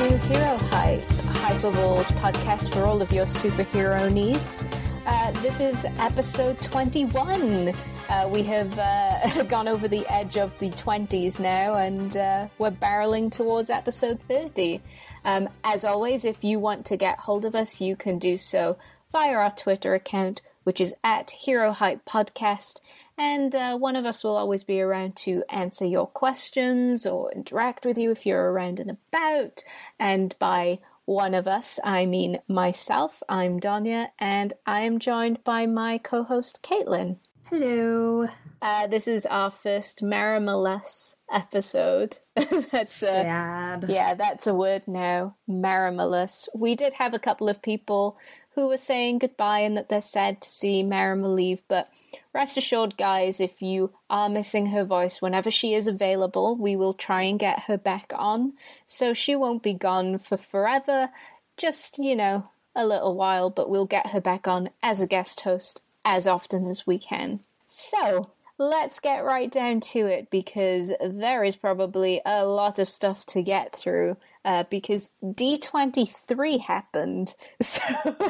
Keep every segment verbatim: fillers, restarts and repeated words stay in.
to Hero Hype, Hypable's podcast for all of your superhero needs. Uh, this is episode twenty-one. Uh, we have uh, gone over the edge of the twenties now, and uh, we're barreling towards episode thirty. Um, as always, if you want to get hold of us, you can do so via our Twitter account, which is at Hero Hype Podcast. And uh, one of us will always be around to answer your questions or interact with you if you're around and about. And by one of us, I mean myself. I'm Donya, and I am joined by my co-host, Caitlin. Hello. Uh, this is our first Marimalus episode. that's uh, Sad. Yeah, that's a word now. Marimalus. We did have a couple of people who were saying goodbye and that they're sad to see Marimal leave, but rest assured, guys, if you are missing her voice, whenever she is available, we will try and get her back on, so she won't be gone for forever, just, you know, a little while, but we'll get her back on as a guest host as often as we can. So, let's get right down to it, because there is probably a lot of stuff to get through, uh, because D twenty-three happened, so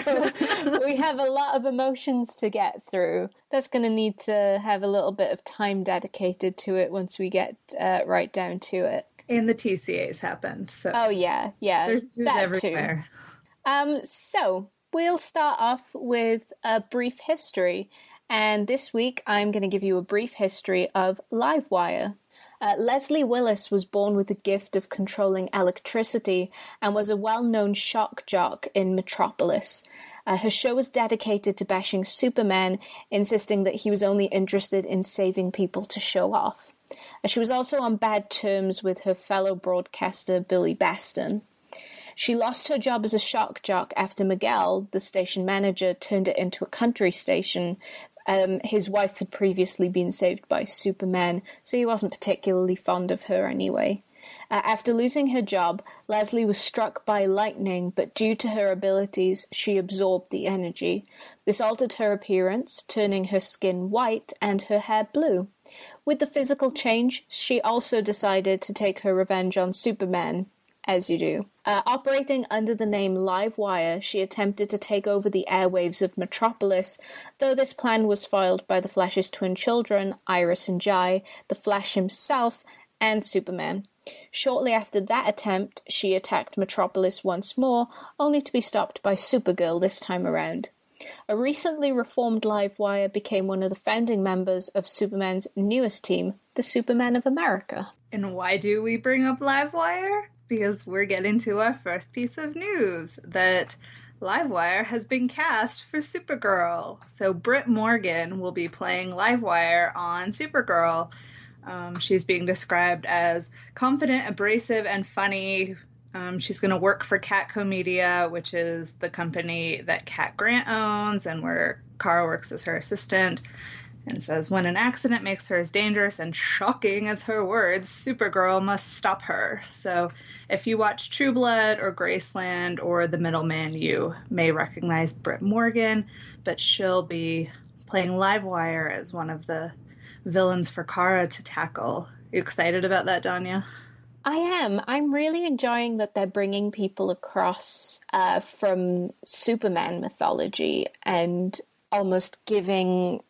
we have a lot of emotions to get through. That's going to need to have a little bit of time dedicated to it once we get uh, right down to it. And the T C As happened, so... Oh, yeah, yeah, there's news everywhere. Too. Um, so, we'll start off with a brief history. And this week, I'm going to give you a brief history of Livewire. Uh, Leslie Willis was born with the gift of controlling electricity and was a well-known shock jock in Metropolis. Uh, her show was dedicated to bashing Superman, insisting that he was only interested in saving people to show off. Uh, she was also on bad terms with her fellow broadcaster, Billy Baston. She lost her job as a shock jock after Miguel, the station manager, turned it into a country station. Um, his wife had previously been saved by Superman, so he wasn't particularly fond of her anyway. Uh, after losing her job, Leslie was struck by lightning, but due to her abilities, she absorbed the energy. This altered her appearance, turning her skin white and her hair blue. With the physical change, she also decided to take her revenge on Superman. As you do. Uh, operating under the name Livewire, she attempted to take over the airwaves of Metropolis, though this plan was foiled by the Flash's twin children, Iris and Jai, the Flash himself, and Superman. Shortly after that attempt, she attacked Metropolis once more, only to be stopped by Supergirl this time around. A recently reformed Livewire became one of the founding members of Superman's newest team, the Superman of America. And why do we bring up Livewire? Because we're getting to our first piece of news, that Livewire has been cast for Supergirl. So Britt Morgan will be playing Livewire on Supergirl. Um, she's being described as confident, abrasive, and funny. Um, she's going to work for Catco Media, which is the company that Cat Grant owns and where Kara works as her assistant. And says, when an accident makes her as dangerous and shocking as her words, Supergirl must stop her. So if you watch True Blood or Graceland or The Middleman, you may recognize Britt Morgan, but she'll be playing Livewire as one of the villains for Kara to tackle. You excited about that, Donya? I am. I'm really enjoying that they're bringing people across uh, from Superman mythology and almost giving...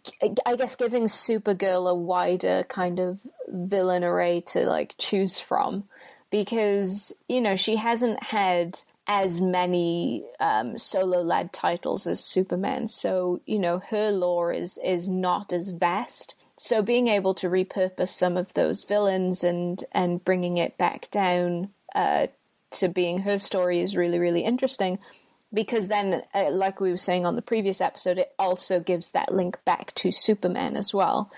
I guess giving Supergirl a wider kind of villain array to, like, choose from. Because, you know, she hasn't had as many um, solo-led titles as Superman. So, you know, her lore is, is not as vast. So being able to repurpose some of those villains and, and bringing it back down uh, to being her story is really, really interesting. Because then, uh, like we were saying on the previous episode, it also gives that link back to Superman as well.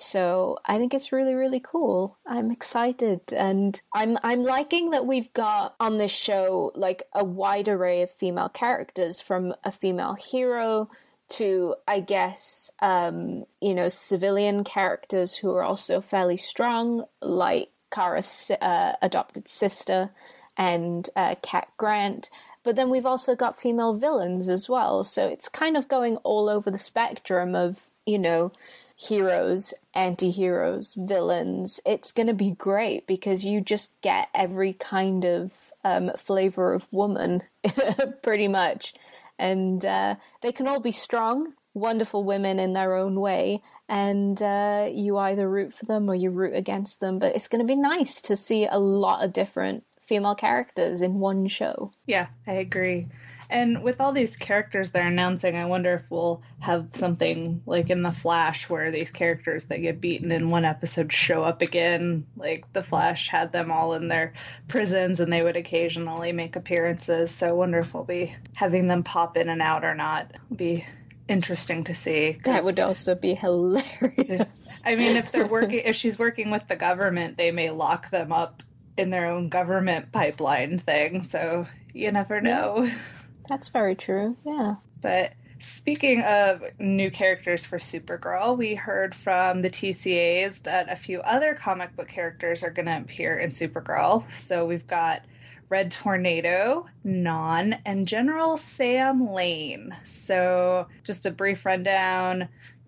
So I think it's really, really cool. I'm excited, and I'm I'm liking that we've got on this show like a wide array of female characters, from a female hero to, I guess, um, you know, civilian characters who are also fairly strong, like Kara's uh, adopted sister and uh, Cat Grant. But then we've also got female villains as well. So it's kind of going all over the spectrum of, you know, heroes, anti-heroes, villains. It's going to be great because you just get every kind of um, flavor of woman, pretty much. And uh, they can all be strong, wonderful women in their own way, and uh, you either root for them or you root against them. But it's going to be nice to see a lot of different female characters in one show. Yeah, I agree. And with all these characters they're announcing, I wonder if we'll have something like in The Flash where these characters that get beaten in one episode show up again. Like The Flash had them all in their prisons and they would occasionally make appearances. So I wonder if we'll be having them pop in and out or not. It'll be interesting to see. That would also be hilarious. I mean, if they're working, if she's working with the government, they may lock them up in their own government pipeline thing. So you never know. Yeah. That's very true, yeah. But speaking of new characters for Supergirl, we heard from the T C As that a few other comic book characters are going to appear in Supergirl. So we've got Red Tornado, Non, and General Sam Lane. So just a brief rundown.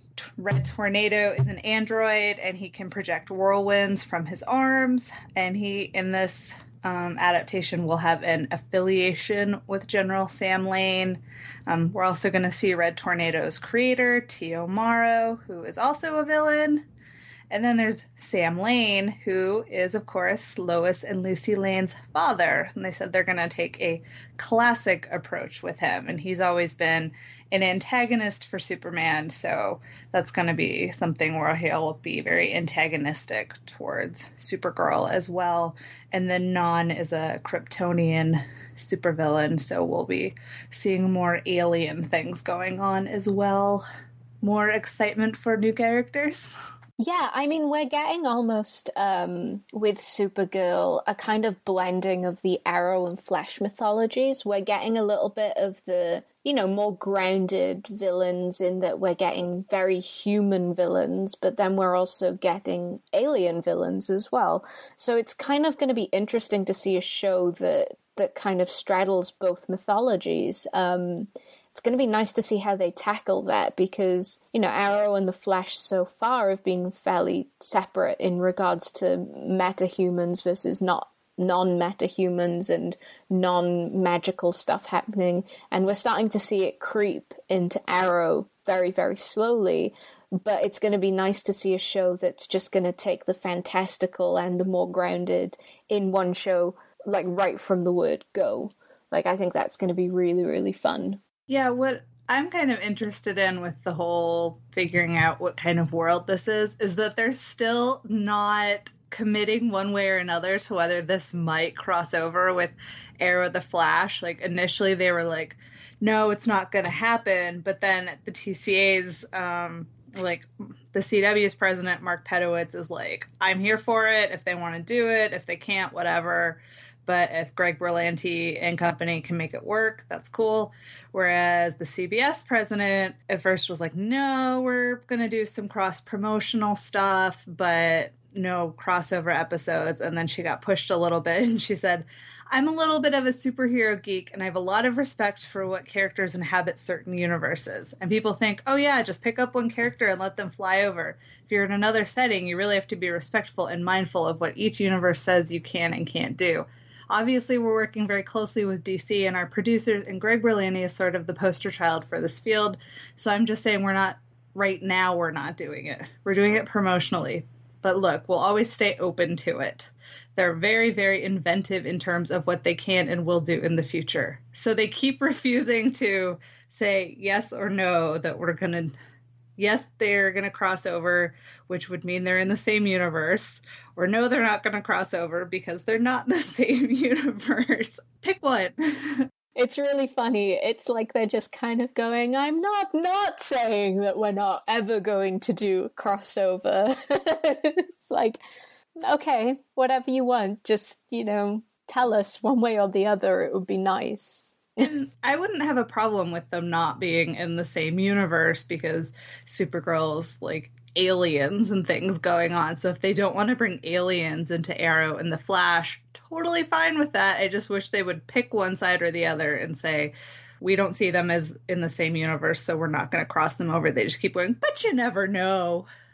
Red Tornado is an android, and he can project whirlwinds from his arms. And he, in this um, adaptation, will have an affiliation with General Sam Lane. Um, we're also going to see Red Tornado's creator, Tio Maro, who is also a villain. And then there's Sam Lane, who is, of course, Lois and Lucy Lane's father. And they said they're going to take a classic approach with him. And he's always been an antagonist for Superman. So that's going to be something where he'll be very antagonistic towards Supergirl as well. And then Non is a Kryptonian supervillain. So we'll be seeing more alien things going on as well. More excitement for new characters. Yeah, I mean, we're getting almost, um, with Supergirl, a kind of blending of the Arrow and Flash mythologies. We're getting a little bit of the, you know, more grounded villains in that we're getting very human villains, but then we're also getting alien villains as well. So it's kind of going to be interesting to see a show that, that kind of straddles both mythologies. Um, It's going to be nice to see how they tackle that because, you know, Arrow and the Flash so far have been fairly separate in regards to meta-humans versus not non-meta-humans and non-magical stuff happening. And we're starting to see it creep into Arrow very, very slowly. But it's going to be nice to see a show that's just going to take the fantastical and the more grounded in one show, like right from the word go. Like, I think that's going to be really, really fun. Yeah, what I'm kind of interested in with the whole figuring out what kind of world this is, is that they're still not committing one way or another to whether this might cross over with Arrow the Flash. Like, initially they were like, no, it's not going to happen. But then the T C A's, um, like, the C W's president, Mark Pedowitz, is like, I'm here for it if they want to do it. If they can't, whatever. But if Greg Berlanti and company can make it work, that's cool. Whereas the C B S president at first was like, no, we're going to do some cross-promotional stuff, but no crossover episodes. And then she got pushed a little bit and she said, I'm a little bit of a superhero geek and I have a lot of respect for what characters inhabit certain universes. And people think, oh yeah, just pick up one character and let them fly over. If you're in another setting, you really have to be respectful and mindful of what each universe says you can and can't do. Obviously, we're working very closely with D C and our producers, and Greg Berlanti is sort of the poster child for this field. So I'm just saying we're not, right now, we're not doing it. We're doing it promotionally. But look, we'll always stay open to it. They're very, very inventive in terms of what they can and will do in the future. So they keep refusing to say yes or no that we're going to... Yes, they're going to cross over, which would mean they're in the same universe. Or no, they're not going to cross over because they're not in the same universe. Pick one. It's really funny. It's like they're just kind of going, I'm not not saying that we're not ever going to do crossover. It's like, okay, whatever you want. Just, you know, tell us one way or the other. It would be nice. And I wouldn't have a problem with them not being in the same universe because Supergirl's like aliens and things going on. So if they don't want to bring aliens into Arrow and the Flash, totally fine with that. I just wish they would pick one side or the other and say, we don't see them as in the same universe, so we're not going to cross them over. They just keep going, but you never know.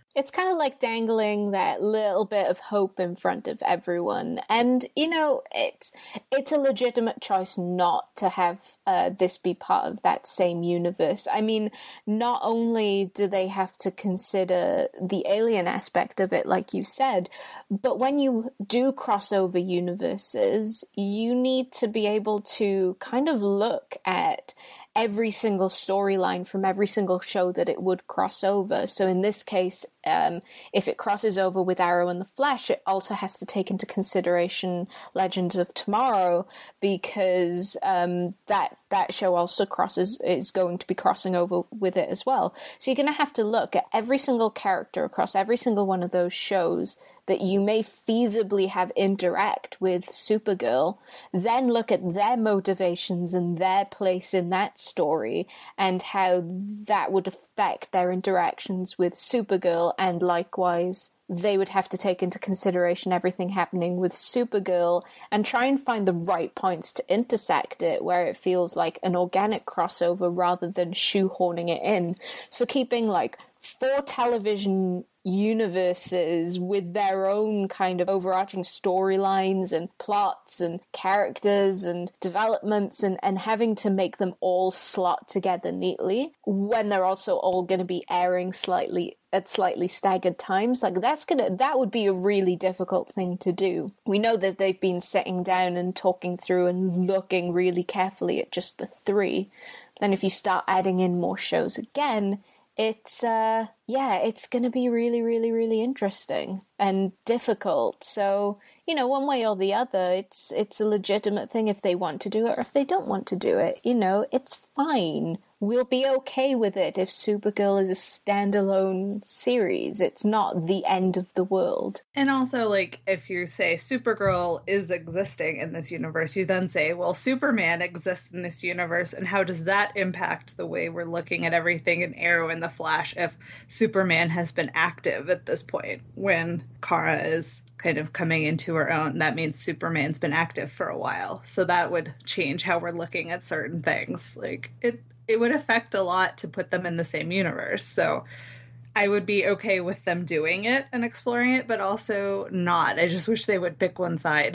It's kind of like dangling that little bit of hope in front of everyone. And, you know, it's it's a legitimate choice not to have uh, this be part of that same universe. I mean, not only do they have to consider the alien aspect of it, like you said, but when you do crossover universes, you need to be able to kind of look at every single storyline from every single show that it would cross over. So in this case, um, if it crosses over with Arrow and The Flash, it also has to take into consideration Legends of Tomorrow, because um, that that show also crosses is going to be crossing over with it as well. So you're going to have to look at every single character across every single one of those shows that you may feasibly have interact with Supergirl, then look at their motivations and their place in that story and how that would affect their interactions with Supergirl, and likewise they would have to take into consideration everything happening with Supergirl and try and find the right points to intersect it where it feels like an organic crossover rather than shoehorning it in. So keeping like four television universes with their own kind of overarching storylines and plots and characters and developments, and, and having to make them all slot together neatly when they're also all going to be airing slightly at slightly staggered times. Like that's gonna that would be a really difficult thing to do. We know that they've been sitting down and talking through and looking really carefully at just the three. Then if you start adding in more shows again, it's, uh, yeah, it's going to be really, really, really interesting and difficult. So, you know, one way or the other, it's it's a legitimate thing if they want to do it or if they don't want to do it. You know, it's fine. We'll be okay with it if Supergirl is a standalone series. It's not the end of the world. And also, like, if you say Supergirl is existing in this universe, you then say, well, Superman exists in this universe, and how does that impact the way we're looking at everything in Arrow and The Flash if Superman has been active at this point when Kara is kind of coming into her own? That means Superman's been active for a while. So that would change how we're looking at certain things. Like, it it would affect a lot to put them in the same universe. So I would be okay with them doing it and exploring it, but also not. I just wish they would pick one side.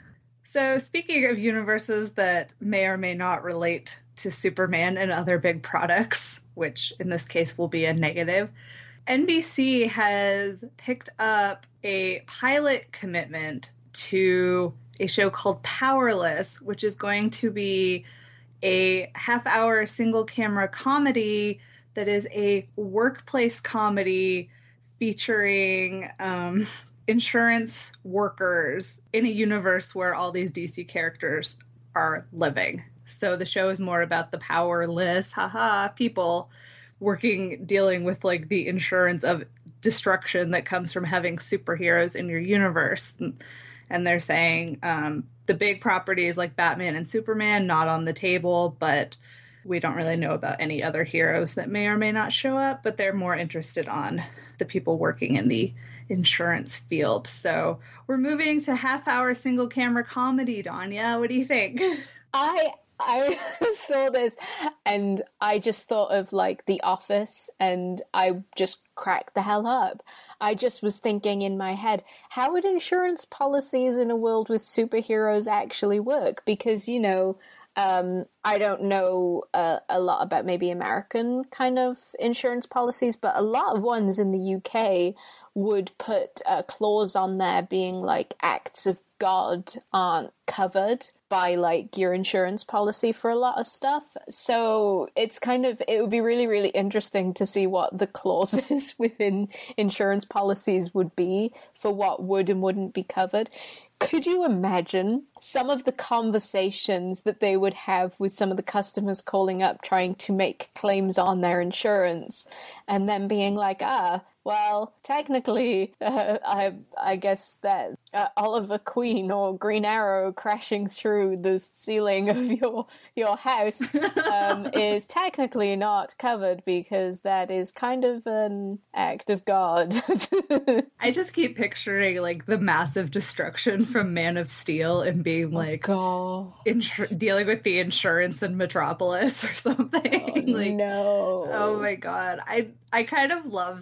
So speaking of universes that may or may not relate to Superman and other big products, which in this case will be a negative, N B C has picked up a pilot commitment to a show called Powerless, which is going to be a half-hour single-camera comedy that is a workplace comedy featuring um, insurance workers in a universe where all these D C characters are living. So the show is more about the powerless, haha, people working, dealing with like the insurance of destruction that comes from having superheroes in your universe. And, and they're saying um, the big properties like Batman and Superman, not on the table, but we don't really know about any other heroes that may or may not show up, but they're more interested on the people working in the insurance field. So we're moving to half-hour single-camera comedy, Danya. What do you think? I I saw this and I just thought of like The Office, and I just cracked the hell up. I just was thinking in my head, how would insurance policies in a world with superheroes actually work? Because, you know, um, I don't know uh, a lot about maybe American kind of insurance policies, but a lot of ones in the U K would put a clause on there being like acts of God aren't covered by like your insurance policy for a lot of stuff. So it's kind of, it would be really, really interesting to see what the clauses within insurance policies would be for what would and wouldn't be covered. Could you imagine some of the conversations that they would have with some of the customers calling up trying to make claims on their insurance and then being like, ah, well, technically, uh, I I guess that uh, Oliver Queen or Green Arrow crashing through the ceiling of your your house um, is technically not covered because that is kind of an act of God. I just keep picturing like the massive destruction from Man of Steel and being like oh, insur- dealing with the insurance in Metropolis or something. Oh, like, no. Oh my God. I I kind of love the concept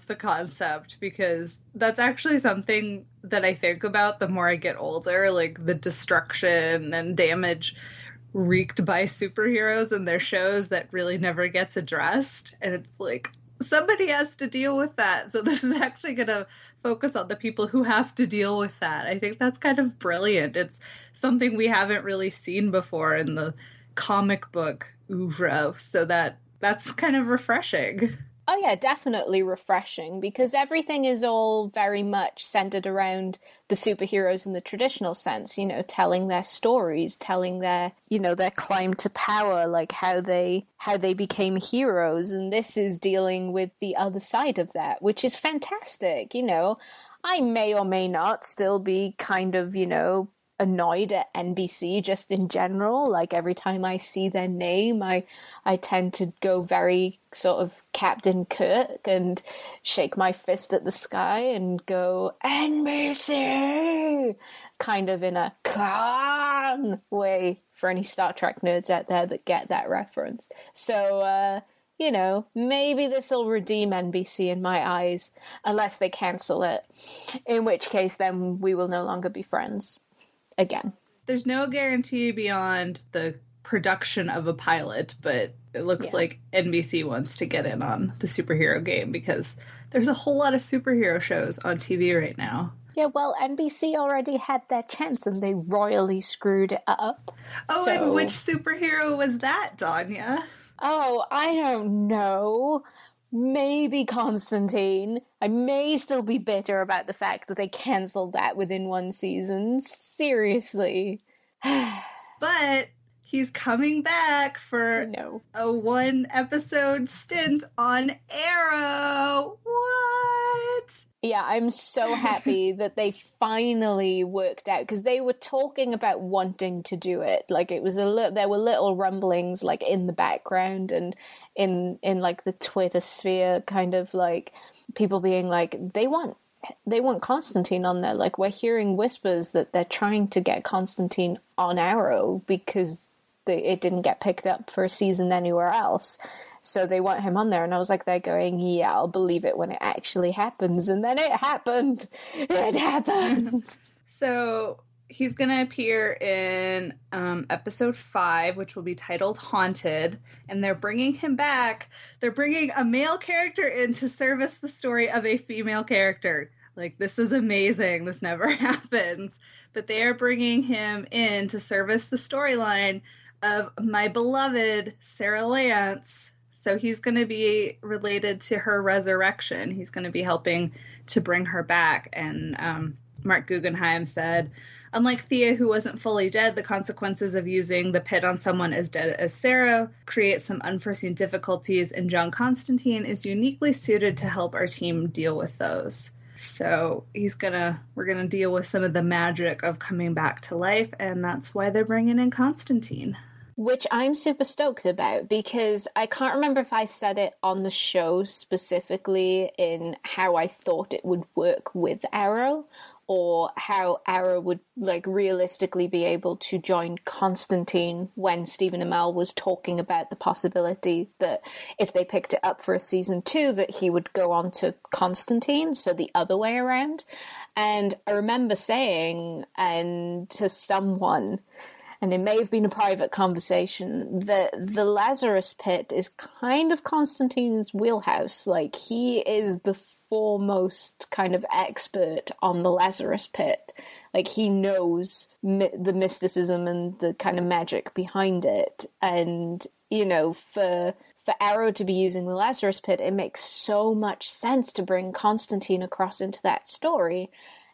concept because that's actually something that I think about the more I get older, like the destruction and damage wreaked by superheroes and their shows that really never gets addressed. And it's like, somebody has to deal with that. So this is actually going to focus on the people who have to deal with that. I think that's kind of brilliant. It's something we haven't really seen before in the comic book oeuvre. So that that's kind of refreshing. Oh yeah, definitely refreshing, because everything is all very much centered around the superheroes in the traditional sense, you know, telling their stories, telling their, you know, their climb to power, like how they how they became heroes, and this is dealing with the other side of that, which is fantastic, you know. I may or may not still be kind of, you know, annoyed at N B C just in general. Like every time I see their name, I I tend to go very sort of Captain Kirk and shake my fist at the sky and go, N B C! Kind of in a Khan way for any Star Trek nerds out there that get that reference. So, uh, you know, maybe this will redeem N B C in my eyes, unless they cancel it. In which case, then we will no longer be friends. Again. There's no guarantee beyond the production of a pilot, but it looks yeah. like N B C wants to get in on the superhero game because there's a whole lot of superhero shows on T V right now. Yeah, well, N B C already had their chance and they royally screwed it up. Oh, so... and which superhero was that, Danya? Oh, I don't know. Maybe Constantine. I may still be bitter about the fact that they cancelled that within one season. Seriously. But he's coming back for no. a one episode stint on Arrow. What? Yeah, I'm so happy that they finally worked out, because they were talking about wanting to do it. Like it was a li- there were little rumblings like in the background and in in like the Twitter sphere, kind of like people being like they want they want Constantine on there. Like we're hearing whispers that they're trying to get Constantine on Arrow because they, it didn't get picked up for a season anywhere else. So they want him on there, and I was like, they're going, yeah, I'll believe it when it actually happens. And then it happened. It happened. So he's going to appear in um, episode five, which will be titled Haunted. And they're bringing him back. They're bringing a male character in to service the story of a female character. Like, this is amazing. This never happens. But they are bringing him in to service the storyline of my beloved Sarah Lance. So he's going to be related to her resurrection. He's going to be helping to bring her back. And um, Mark Guggenheim said, unlike Thea, who wasn't fully dead, the consequences of using the pit on someone as dead as Sarah create some unforeseen difficulties, and John Constantine is uniquely suited to help our team deal with those. So he's gonna, we're gonna deal with some of the magic of coming back to life, and that's why they're bringing in Constantine. Which I'm super stoked about, because I can't remember if I said it on the show specifically in how I thought it would work with Arrow, or how Arrow would like realistically be able to join Constantine when Stephen Amell was talking about the possibility that if they picked it up for a season two, that he would go on to Constantine, so the other way around. And I remember saying, and to someone, and it may have been a private conversation, that the Lazarus Pit is kind of Constantine's wheelhouse. Like, he is the foremost kind of expert on the Lazarus Pit. Like, he knows mi- the mysticism and the kind of magic behind it. And, you know, for for Arrow to be using the Lazarus Pit, it makes so much sense to bring Constantine across into that story.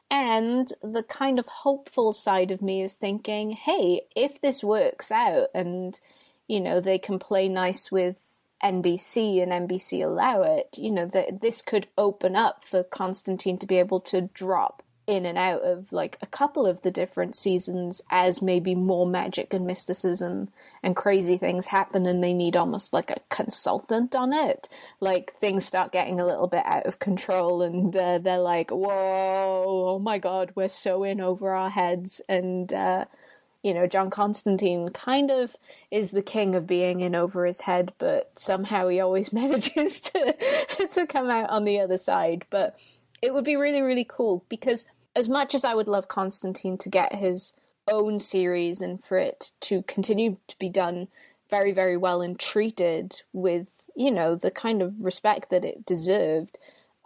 And the kind of hopeful side of me is thinking, hey, if this works out and, you know, they can play nice with N B C and N B C allow it, you know, that this could open up for Constantine to be able to drop in and out of like a couple of the different seasons as maybe more magic and mysticism and crazy things happen and they need almost like a consultant on it. Like things start getting a little bit out of control and uh, they're like, whoa, oh my God, we're so in over our heads. And, uh, you know, John Constantine kind of is the king of being in over his head, but somehow he always manages to to come out on the other side. But it would be really, really cool, because as much as I would love Constantine to get his own series and for it to continue to be done very, very well and treated with, you know, the kind of respect that it deserved,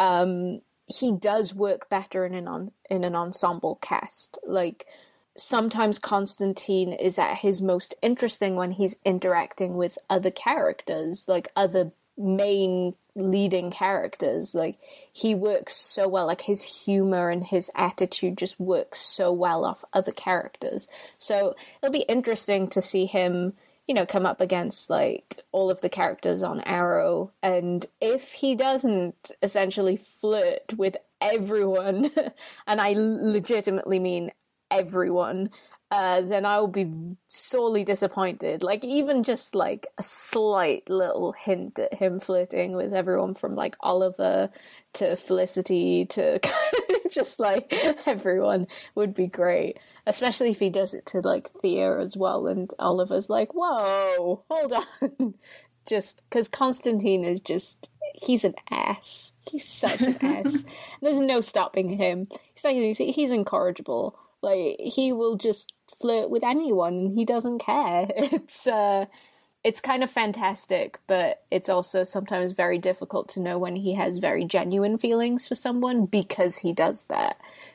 um, he does work better in an on, in an ensemble cast. Like, sometimes Constantine is at his most interesting when he's interacting with other characters, like other main leading characters. Like, he works so well, like his humor and his attitude just works so well off other characters. So it'll be interesting to see him, you know, come up against like all of the characters on Arrow, and if he doesn't essentially flirt with everyone, and I legitimately mean everyone, uh, then I will be sorely disappointed. Like, even just like a slight little hint at him flirting with everyone from like Oliver to Felicity to just like everyone would be great. Especially if he does it to like Thea as well, and Oliver's like, whoa, hold on. Just because Constantine is just, he's an ass. He's such an ass. There's no stopping him. He's like, he's incorrigible. Like, he will just flirt with anyone and he doesn't care. It's uh it's kind of fantastic, but it's also sometimes very difficult to know when he has very genuine feelings for someone, because he does that.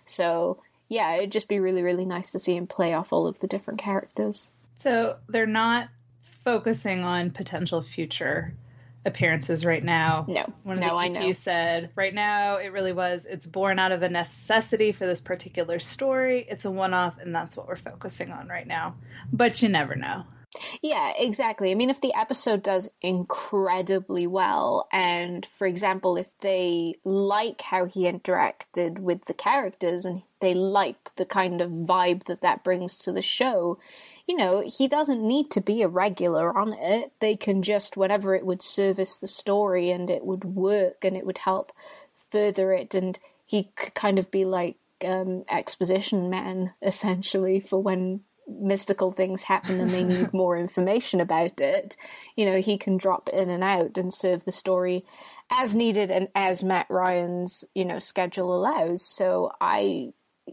So yeah, it'd just be really, really nice to see him play off all of the different characters. So they're not focusing on potential future appearances right now. No, One of no, the I E Ps know. said, right now, it really was, it's born out of a necessity for this particular story. It's a one-off, and that's what we're focusing on right now. But you never know. Yeah, exactly. I mean, if the episode does incredibly well, and, for example, if they like how he interacted with the characters, and they like the kind of vibe that that brings to the show, you know, he doesn't need to be a regular on it. They can just, whatever it would service the story, and it would work, and it would help further it, and he could kind of be like um, exposition man, essentially, for when mystical things happen and they need more information about it. You know, he can drop in and out and serve the story as needed and as Matt Ryan's, you know, schedule allows. So I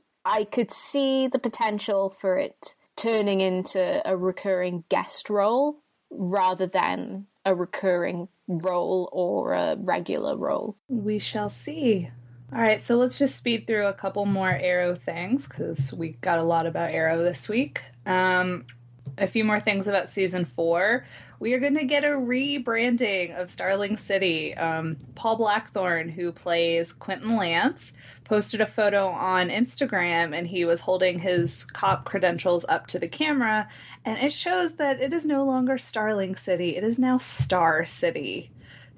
I could see the potential for it turning into a recurring guest role rather than a recurring role or a regular role. We shall see. All right, so let's just speed through a couple more Arrow things, because we got a lot about Arrow this week. Um, a few more things about season four. We are going to get a rebranding of Starling City. Um, Paul Blackthorne, who plays Quentin Lance, posted a photo on Instagram, and he was holding his cop credentials up to the camera, and it shows that it is no longer Starling City. It is now Star City.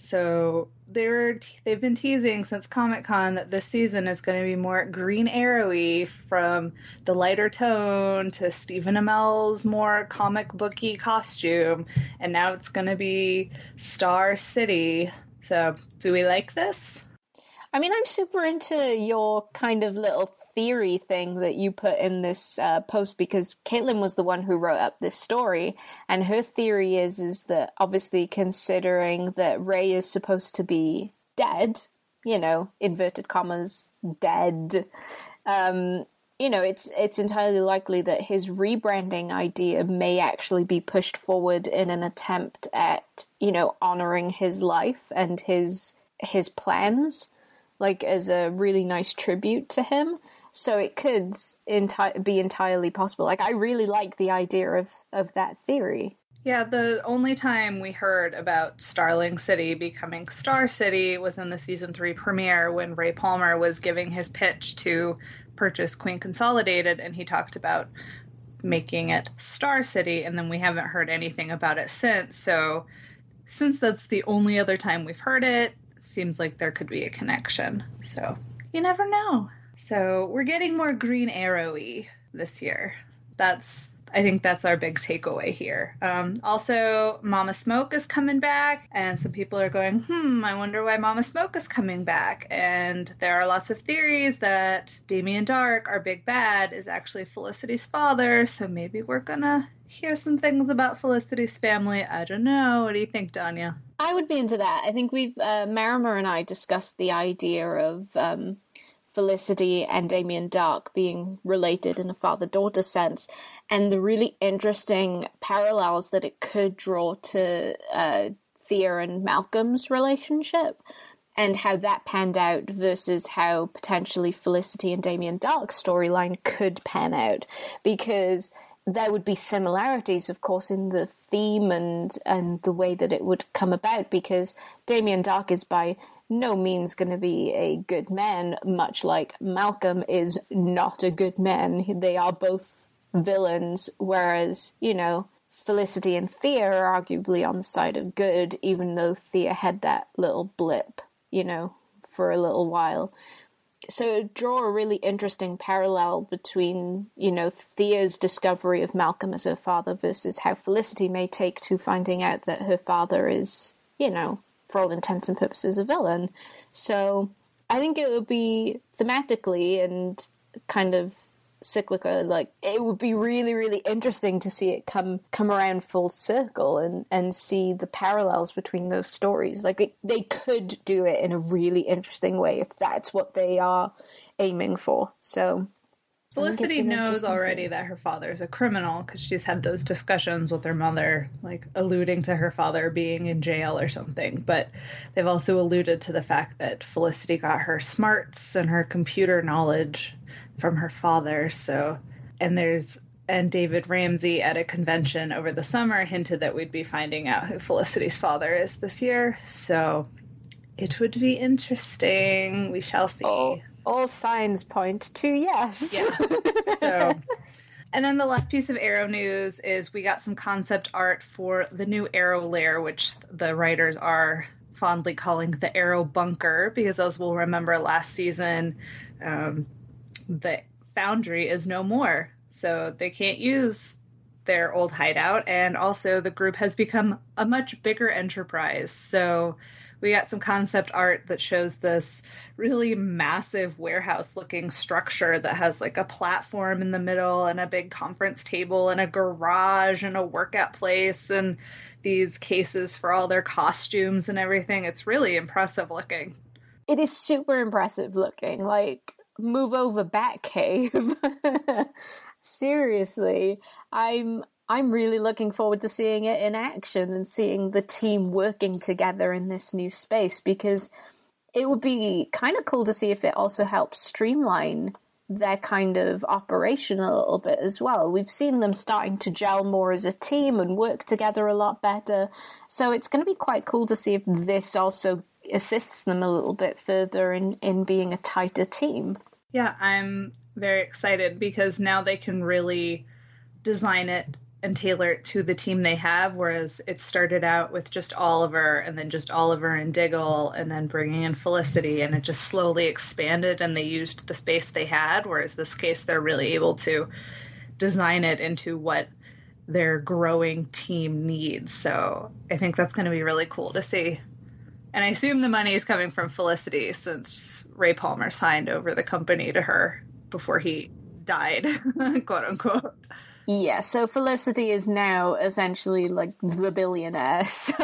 So they were te- they've been teasing since Comic-Con that this season is going to be more Green Arrow-y, from the lighter tone to Stephen Amell's more comic booky costume, and now it's going to be Star City. So do we like this? I mean, I'm super into your kind of little theory thing that you put in this uh, post, because Caitlin was the one who wrote up this story, and her theory is is that, obviously, considering that Ray is supposed to be dead, you know, inverted commas, dead, um, you know, it's it's entirely likely that his rebranding idea may actually be pushed forward in an attempt at, you know, honoring his life and his his plans, like as a really nice tribute to him. So it could enti- be entirely possible. Like, I really like the idea of, of that theory. Yeah, the only time we heard about Starling City becoming Star City was in the season three premiere, when Ray Palmer was giving his pitch to purchase Queen Consolidated, and he talked about making it Star City, and then we haven't heard anything about it since. So since that's the only other time we've heard it, it seems like there could be a connection. So you never know. So we're getting more Green Arrow-y this year. That's, I think that's our big takeaway here. Um, also, Mama Smoke is coming back, and some people are going, hmm, I wonder why Mama Smoke is coming back. And there are lots of theories that Damien Darhk, our big bad, is actually Felicity's father, so maybe we're gonna hear some things about Felicity's family. I don't know. What do you think, Danya? I would be into that. I think we've, uh, Marima and I discussed the idea of um, Felicity and Damien Darhk being related in a father-daughter sense, and the really interesting parallels that it could draw to uh, Thea and Malcolm's relationship, and how that panned out versus how potentially Felicity and Damien Darhk's storyline could pan out, because there would be similarities, of course, in the theme and and the way that it would come about, because Damien Darhk is by no means going to be a good man, much like Malcolm is not a good man. They are both villains, whereas, you know, Felicity and Thea are arguably on the side of good, even though Thea had that little blip, you know, for a little while. So draw a really interesting parallel between, you know, Thea's discovery of Malcolm as her father versus how Felicity may take to finding out that her father is, you know, for all intents and purposes, a villain. So I think it would be thematically and kind of cyclical, like, it would be really, really interesting to see it come come around full circle and, and see the parallels between those stories. Like, they, they could do it in a really interesting way if that's what they are aiming for. So Felicity knows already thing. that her father is a criminal because she's had those discussions with her mother, like alluding to her father being in jail or something. But they've also alluded to the fact that Felicity got her smarts and her computer knowledge from her father. So, and there's, and David Ramsey at a convention over the summer hinted that we'd be finding out who Felicity's father is this year. So it would be interesting. We shall see. Oh. All signs point to yes. Yeah. So, and then the last piece of Arrow news is we got some concept art for the new Arrow lair, which the writers are fondly calling the Arrow bunker, because as we'll remember last season, um, the Foundry is no more. So they can't use their old hideout. And also the group has become a much bigger enterprise. So we got some concept art that shows this really massive warehouse-looking structure that has like a platform in the middle and a big conference table and a garage and a workout place and these cases for all their costumes and everything. It's really impressive looking. It is super impressive looking. Like, move over Batcave. Seriously. I'm... I'm really looking forward to seeing it in action and seeing the team working together in this new space, because it would be kind of cool to see if it also helps streamline their kind of operation a little bit as well. We've seen them starting to gel more as a team and work together a lot better. So it's going to be quite cool to see if this also assists them a little bit further in, in being a tighter team. Yeah, I'm very excited because now they can really design it and tailor it to the team they have, whereas it started out with just Oliver and then just Oliver and Diggle and then bringing in Felicity, and it just slowly expanded and they used the space they had, whereas this case they're really able to design it into what their growing team needs. So I think that's going to be really cool to see. And I assume the money is coming from Felicity since Ray Palmer signed over the company to her before he died, quote unquote. Yeah, so Felicity is now essentially like the billionaire, so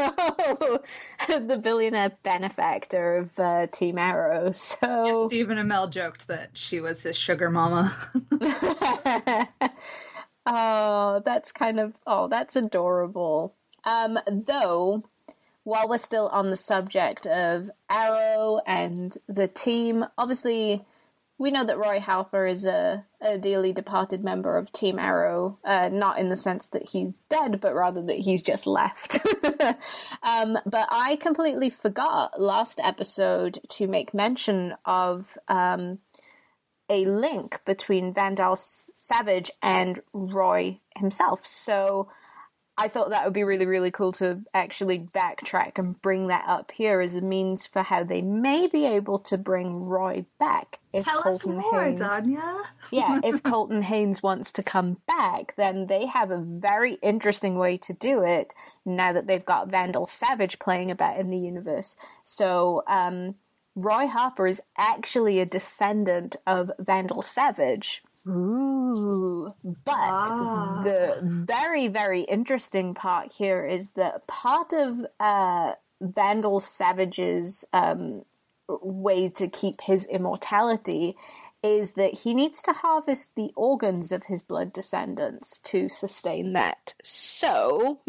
the billionaire benefactor of uh, Team Arrow. So yeah, Stephen Amell joked that she was his sugar mama. Oh, that's kind of oh, that's adorable. Um, though, while we're still on the subject of Arrow and the team, obviously we know that Roy Harper is a, a dearly departed member of Team Arrow, uh, not in the sense that he's dead, but rather that he's just left. um, but I completely forgot last episode to make mention of um, a link between Vandal Savage and Roy himself. So I thought that would be really, really cool to actually backtrack and bring that up here as a means for how they may be able to bring Roy back. If Tell Colton us more, Haynes, Danya. yeah, if Colton Haynes wants to come back, then they have a very interesting way to do it now that they've got Vandal Savage playing about in the universe. So, um, Roy Harper is actually a descendant of Vandal Savage. Ooh. But Ah. the very, very interesting part here is that part of uh, Vandal Savage's um, way to keep his immortality is that he needs to harvest the organs of his blood descendants to sustain that. So,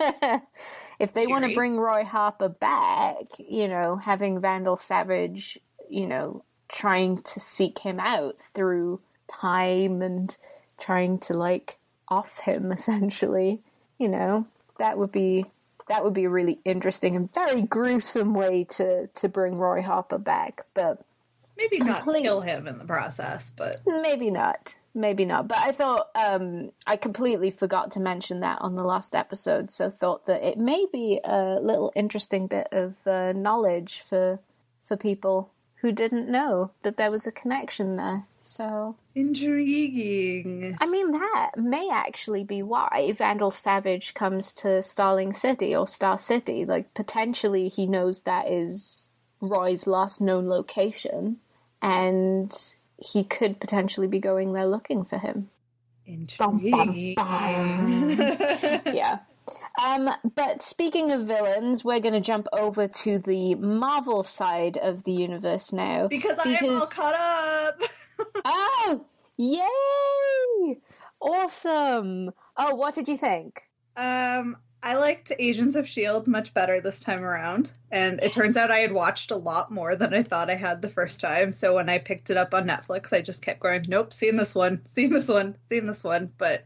if they want to bring Roy Harper back, you know, having Vandal Savage, you know, trying to seek him out through time and trying to, like, off him, essentially, you know, that would be that would be a really interesting and very gruesome way to, to bring Roy Harper back, but maybe complete... not kill him in the process, but maybe not. Maybe not. But I thought um, I completely forgot to mention that on the last episode, so thought that it may be a little interesting bit of uh, knowledge for for people who didn't know that there was a connection there. So intriguing. I mean, that may actually be why Vandal Savage comes to Starling City or Star City. Like, potentially he knows that is Roy's last known location, and he could potentially be going there looking for him. Intriguing. Bum, bum, bum. Yeah. Um, but speaking of villains, we're going to jump over to the Marvel side of the universe now. Because, because... I am all caught up! Oh! Yay! Awesome! Oh, what did you think? Um, I liked Agents of S H I E L D much better this time around. And it turns out I had watched a lot more than I thought I had the first time. So when I picked it up on Netflix, I just kept going, nope, seen this one, seen this one, seen this one. But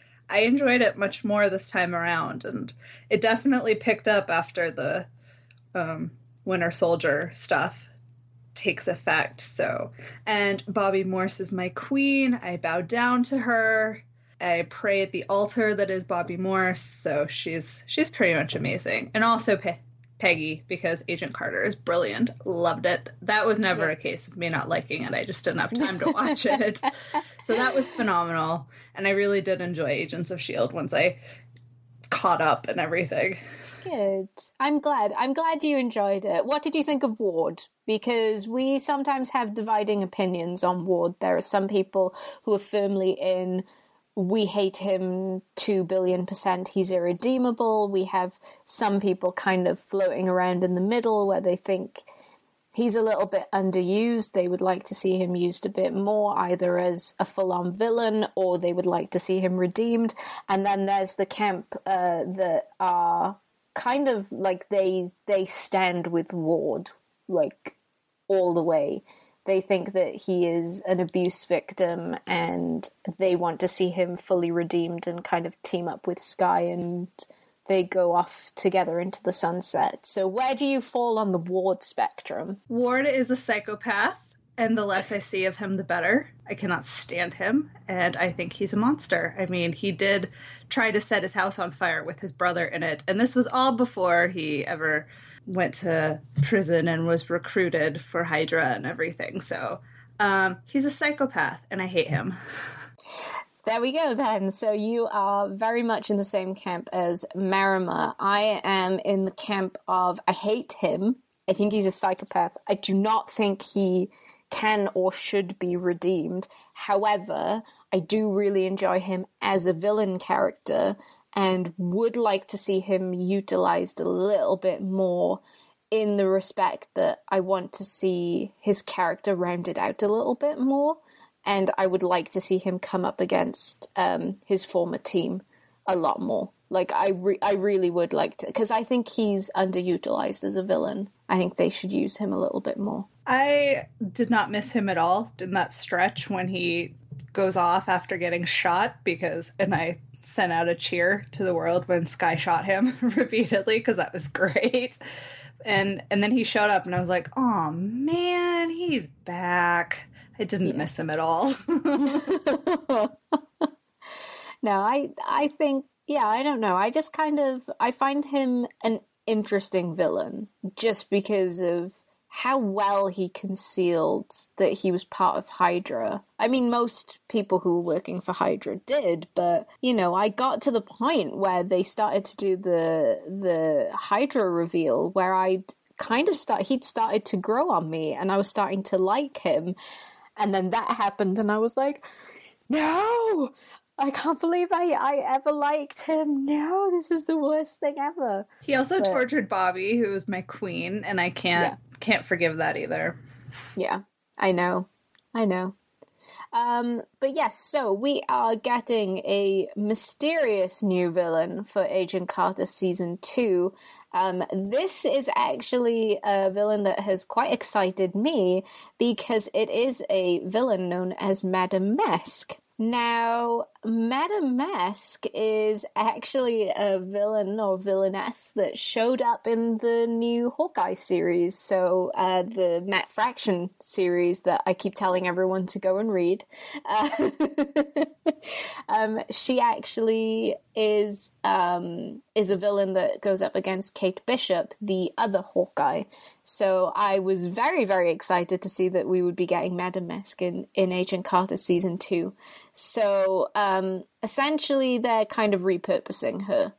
I enjoyed it much more this time around. And it definitely picked up after the um, Winter Soldier stuff takes effect. So, and Bobby Morse is my queen. I bow down to her. I pray at the altar that is Bobby Morse. So she's she's pretty much amazing. And also Pe- Peggy, because Agent Carter is brilliant. Loved it. That was never yeah. a case of me not liking it. I just didn't have time to watch it. So that was phenomenal. And I really did enjoy Agents of S H I E L D once I caught up and everything. Good. I'm glad. I'm glad you enjoyed it. What did you think of Ward? Because we sometimes have dividing opinions on Ward. There are some people who are firmly in, we hate him two billion percent, he's irredeemable. We have some people kind of floating around in the middle where they think he's a little bit underused. They would like to see him used a bit more, either as a full-on villain or they would like to see him redeemed. And then there's the camp uh, that are kind of like they they stand with Ward, like, all the way. They think that he is an abuse victim and they want to see him fully redeemed and kind of team up with Skye, and they go off together into the sunset. So where do you fall on the Ward spectrum? Ward is a psychopath, and the less I see of him, the better. I cannot stand him, and I think he's a monster. I mean, he did try to set his house on fire with his brother in it, and this was all before he ever went to prison and was recruited for Hydra and everything. So um, he's a psychopath, and I hate him. There we go, then. So you are very much in the same camp as Marima. I am in the camp of, I hate him. I think he's a psychopath. I do not think he can or should be redeemed. However, I do really enjoy him as a villain character and would like to see him utilized a little bit more, in the respect that I want to see his character rounded out a little bit more. And I would like to see him come up against um, his former team a lot more. Like, I re- I really would like to, because I think he's underutilized as a villain. I think they should use him a little bit more. I did not miss him at all in that stretch when he goes off after getting shot, because, and I sent out a cheer to the world when Skye shot him repeatedly, because that was great. And and then he showed up and I was like, oh man, he's back. I didn't yeah. miss him at all. No, I I think yeah, I don't know. I just kind of, I find him an interesting villain just because of how well he concealed that he was part of Hydra. I mean, most people who were working for Hydra did, but, you know, I got to the point where they started to do the the Hydra reveal where I'd kind of start, he'd started to grow on me and I was starting to like him. And then that happened and I was like, no! I can't believe I, I ever liked him. No, this is the worst thing ever. He also but, tortured Bobby, who was my queen, and I can't yeah. can't forgive that either. Yeah, I know. I know. Um, but yes, so we are getting a mysterious new villain for Agent Carter Season two. Um, this is actually a villain that has quite excited me because it is a villain known as Madame Mesk. Now, Madame Mesk is actually a villain or villainess that showed up in the new Hawkeye series, so uh, the Matt Fraction series that I keep telling everyone to go and read. Uh, um, she actually is um, is a villain that goes up against Kate Bishop, the other Hawkeye. So I was very, very excited to see that we would be getting Madame Mesk in, in Agent Carter Season two. So um, essentially they're kind of repurposing her.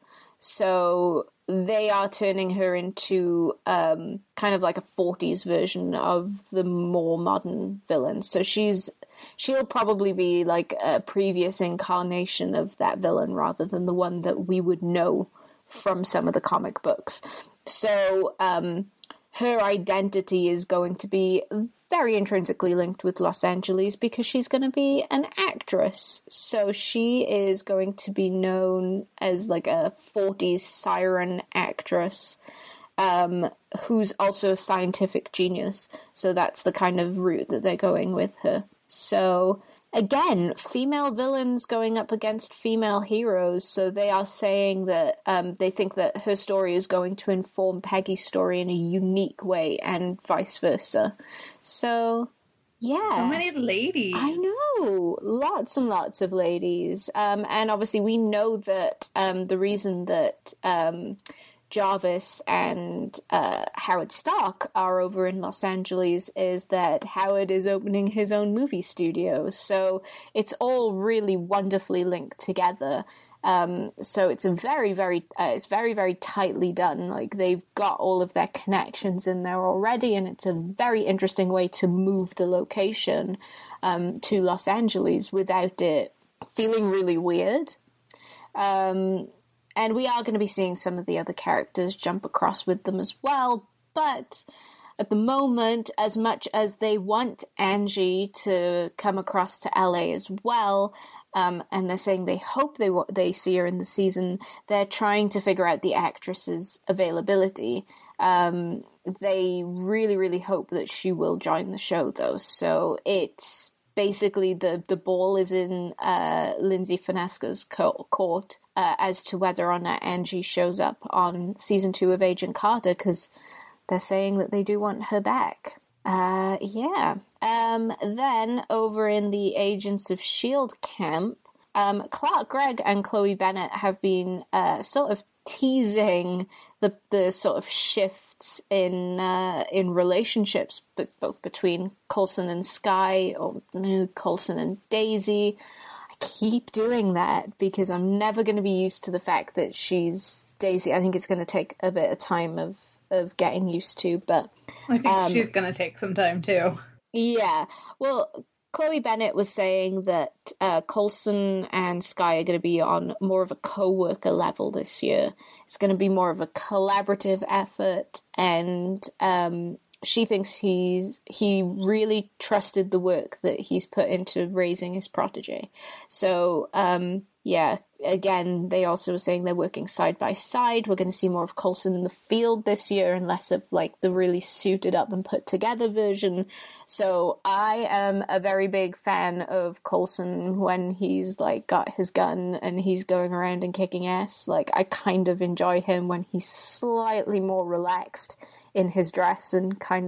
So they are turning her into um, kind of like a forties version of the more modern villain. So she's she'll probably be like a previous incarnation of that villain rather than the one that we would know from some of the comic books. So um, her identity is going to be very intrinsically linked with Los Angeles because she's going to be an actress. So she is going to be known as like a forties siren actress um, who's also a scientific genius. So that's the kind of route that they're going with her. So again, female villains going up against female heroes. So they are saying that um, they think that her story is going to inform Peggy's story in a unique way and vice versa. So, yeah. So many ladies. I know. Lots and lots of ladies. Um, and obviously we know that um, the reason that um, Jarvis and uh, Howard Stark are over in Los Angeles is that Howard is opening his own movie studio. So it's all really wonderfully linked together. Um, so it's a very, very, uh, it's very, very tightly done. Like they've got all of their connections in there already, and it's a very interesting way to move the location um, to Los Angeles without it feeling really weird. Um, And we are going to be seeing some of the other characters jump across with them as well. But at the moment, as much as they want Angie to come across to L A as well, um, and they're saying they hope they they see her in the season, they're trying to figure out the actress's availability. Um, they really, really hope that she will join the show, though. So it's basically the, the ball is in uh, Lindsay Finasca's court uh, as to whether or not Angie shows up on season two of Agent Carter, because they're saying that they do want her back. Uh, yeah. Um, then over in the Agents of S H I E L D camp, um, Clark Gregg and Chloe Bennett have been uh, sort of teasing the the sort of shifts in uh, in relationships, but both between Coulson and Skye, or you know, Coulson and Daisy. I keep doing that because I'm never going to be used to the fact that she's Daisy. I think it's going to take a bit of time of of getting used to, but I think um, she's going to take some time too. Yeah. Well, Chloe Bennett was saying that uh, Coulson and Skye are going to be on more of a co-worker level this year. It's going to be more of a collaborative effort, and um, she thinks he's he really trusted the work that he's put into raising his protege. So, um, yeah, again, they also were saying they're working side by side. We're going to see more of Coulson in the field this year and less of like the really suited up and put together version. So I am a very big fan of Coulson when he's like got his gun and he's going around and kicking ass. Like I kind of enjoy him when he's slightly more relaxed in his dress and kind of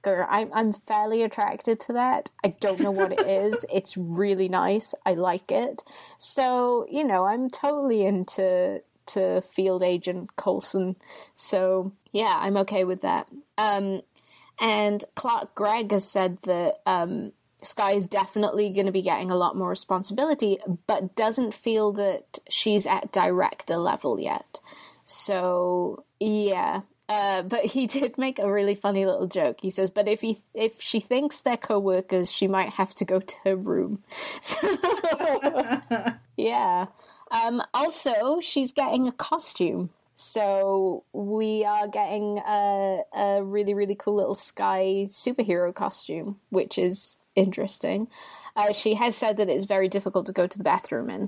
hacker. I'm I'm fairly attracted to that. I don't know what it is. It's really nice. I like it. So, you know, I'm totally into to Field Agent Coulson. So, yeah, I'm okay with that. Um, and Clark Gregg has said that um, Skye is definitely going to be getting a lot more responsibility, but doesn't feel that she's at director level yet. So, yeah. Uh, but he did make a really funny little joke. He says, but if he, if she thinks they're co-workers, she might have to go to her room. So, yeah. Um, also, she's getting a costume. So we are getting a, a really, really cool little Skye superhero costume, which is interesting. Uh, she has said that it's very difficult to go to the bathroom in.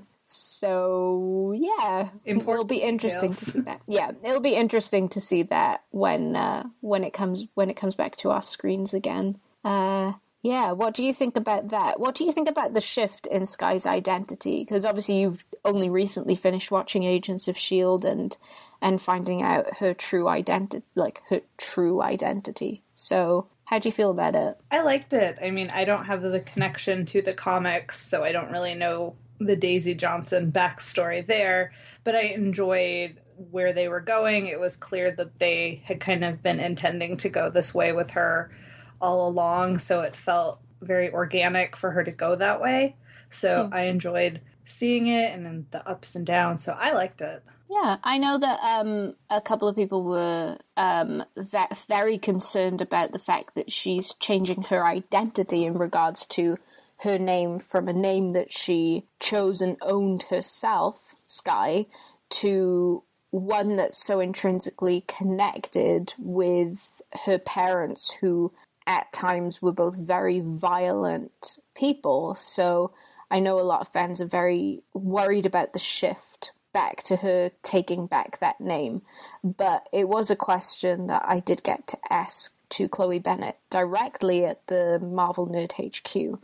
So, yeah, Important it'll be interesting details. to see that. Yeah, it'll be interesting to see that when uh, when it comes when it comes back to our screens again. Uh, yeah, what do you think about that? What do you think about the shift in Skye's identity? Because obviously you've only recently finished watching Agents of S H I E L D and and finding out her true identity, like her true identity. So, how do you feel about it? I liked it. I mean, I don't have the connection to the comics, so I don't really know the Daisy Johnson backstory there, but I enjoyed where they were going. It was clear that they had kind of been intending to go this way with her all along, so it felt very organic for her to go that way. So hmm. I enjoyed seeing it and then the ups and downs, so I liked it. Yeah, I know that um, a couple of people were um, ve- very concerned about the fact that she's changing her identity in regards to her name from a name that she chose and owned herself, Skye, to one that's so intrinsically connected with her parents, who at times were both very violent people. So I know a lot of fans are very worried about the shift back to her taking back that name. But it was a question that I did get to ask to Chloe Bennett directly at the Marvel Nerd H Q.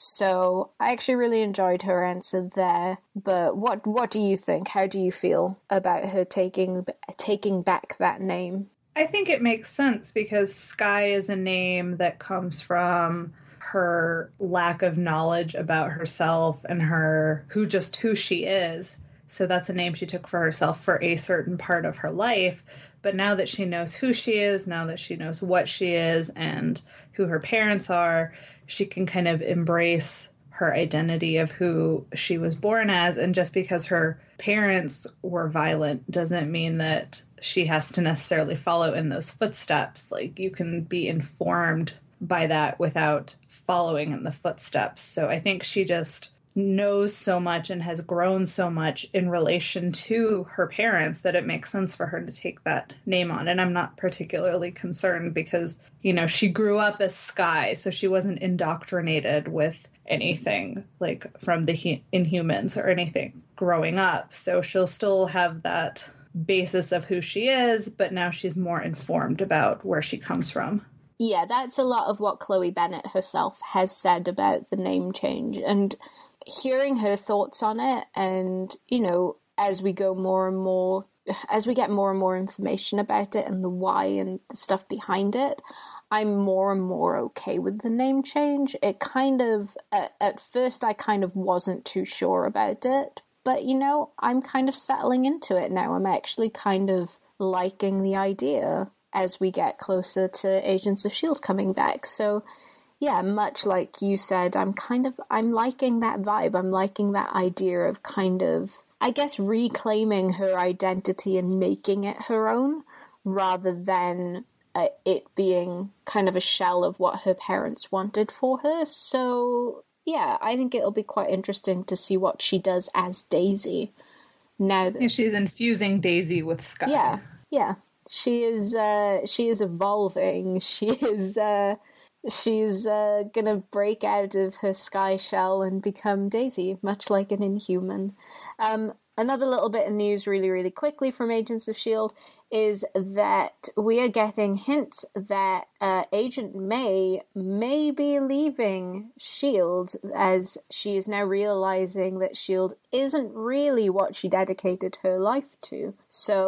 So I actually really enjoyed her answer there. But what what do you think? How do you feel about her taking taking back that name? I think it makes sense because Skye is a name that comes from her lack of knowledge about herself and her who just who she is. So that's a name she took for herself for a certain part of her life. But now that she knows who she is, now that she knows what she is and who her parents are, she can kind of embrace her identity of who she was born as. And just because her parents were violent doesn't mean that she has to necessarily follow in those footsteps. Like, you can be informed by that without following in the footsteps. So I think she just knows so much and has grown so much in relation to her parents that it makes sense for her to take that name on. And I'm not particularly concerned because, you know, she grew up as Skye, so she wasn't indoctrinated with anything like from the he- Inhumans or anything growing up. So she'll still have that basis of who she is, but now she's more informed about where she comes from. Yeah, that's a lot of what Chloe Bennett herself has said about the name change. And hearing her thoughts on it, and, you know, as we go more and more, as we get more and more information about it and the why and the stuff behind it, I'm more and more okay with the name change. It kind of, at, at first I kind of wasn't too sure about it, but, you know, I'm kind of settling into it now. I'm actually kind of liking the idea as we get closer to Agents of S H I E L D coming back. So, yeah, much like you said, I'm kind of, I'm liking that vibe. I'm liking that idea of kind of, I guess, reclaiming her identity and making it her own, rather than uh, it being kind of a shell of what her parents wanted for her. So, yeah, I think it'll be quite interesting to see what she does as Daisy. Now that yeah, she's infusing Daisy with Skye. Yeah, yeah. She is, uh, she is evolving. She is, uh, She's uh, gonna break out of her Skye shell and become Daisy, much like an Inhuman. Um, another little bit of news really, really quickly from Agents of S H I E L D is that we are getting hints that uh, Agent May may be leaving S H I E L D, as she is now realizing that S H I E L D isn't really what she dedicated her life to. So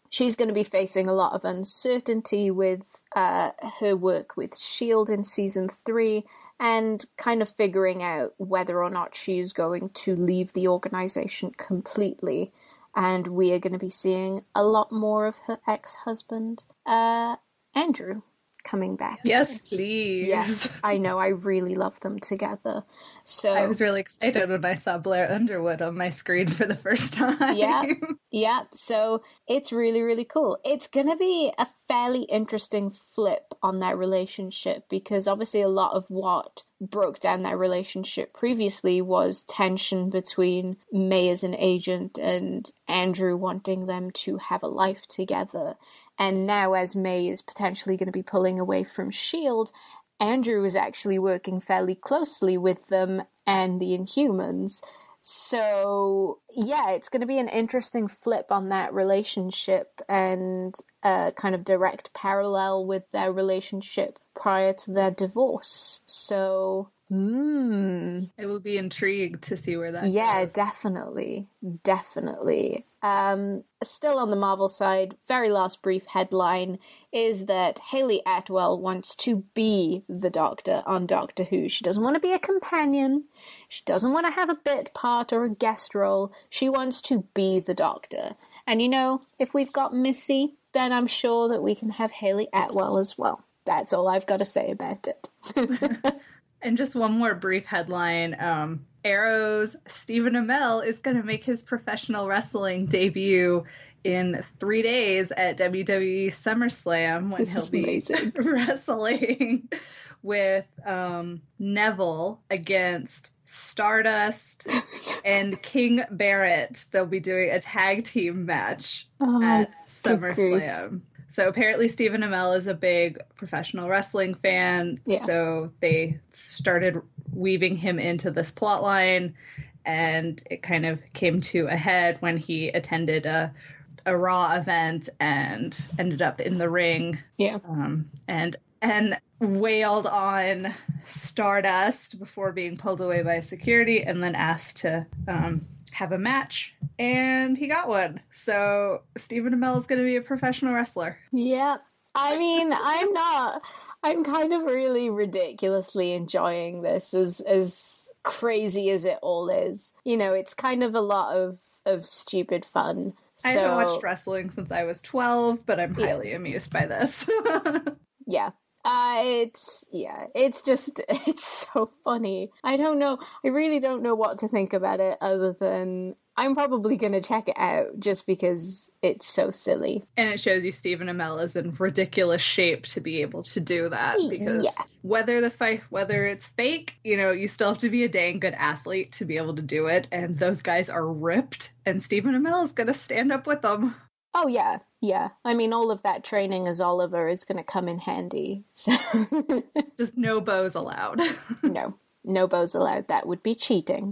she's going to be facing a lot of uncertainty with uh, her work with S H I E L D in season three, and kind of figuring out whether or not she's going to leave the organization completely. And we are going to be seeing a lot more of her ex-husband, uh, Andrew, coming back. Yes, please. Yes, I know. I really love them together. So I was really excited when I saw Blair Underwood on my screen for the first time. Yeah, yeah. So it's really, really cool. It's going to be a fairly interesting flip on that relationship, because obviously a lot of what broke down that relationship previously was tension between May as an agent and Andrew wanting them to have a life together. And now, as May is potentially going to be pulling away from S H I E L D, Andrew is actually working fairly closely with them and the Inhumans. So, yeah, it's going to be an interesting flip on that relationship, and a kind of direct parallel with their relationship prior to their divorce. So, mm. I will be intrigued to see where that yeah, goes. definitely. Definitely. Um, still on the Marvel side, very last brief headline is that Hayley Atwell wants to be the Doctor on Doctor Who. She doesn't want to be a companion. She doesn't want to have a bit part or a guest role. She wants to be the Doctor. And you know, if we've got Missy, then I'm sure that we can have Hayley Atwell as well. That's all I've got to say about it. And just one more brief headline. Um, Arrow's Stephen Amell is going to make his professional wrestling debut in three days at W W E SummerSlam, when this he'll be amazing. wrestling with um, Neville against Stardust and King Barrett. They'll be doing a tag team match Oh, at good grief. SummerSlam. So apparently Stephen Amell is a big professional wrestling fan, Yeah. so they started weaving him into this plot line, and it kind of came to a head when he attended a, a Raw event and ended up in the ring. Yeah. Um, and and wailed on Stardust before being pulled away by security, and then asked to um, have a match, and he got one. So Stephen Amell is going to be a professional wrestler. Yeah. I mean, I'm not. I'm kind of really ridiculously enjoying this, as as crazy as it all is. You know, it's kind of a lot of, of stupid fun. So, I haven't watched wrestling since I was twelve, but I'm highly yeah. amused by this. Yeah. Uh, it's, yeah, it's just, it's so funny. I don't know, I really don't know what to think about it, other than I'm probably going to check it out just because it's so silly. And it shows you Stephen Amell is in ridiculous shape to be able to do that, because yeah. whether the fight, whether it's fake, you know, you still have to be a dang good athlete to be able to do it. And those guys are ripped, and Stephen Amell is going to stand up with them. Oh, yeah, yeah. I mean, all of that training as Oliver is going to come in handy. So just no bows allowed. No, no bows allowed. That would be cheating.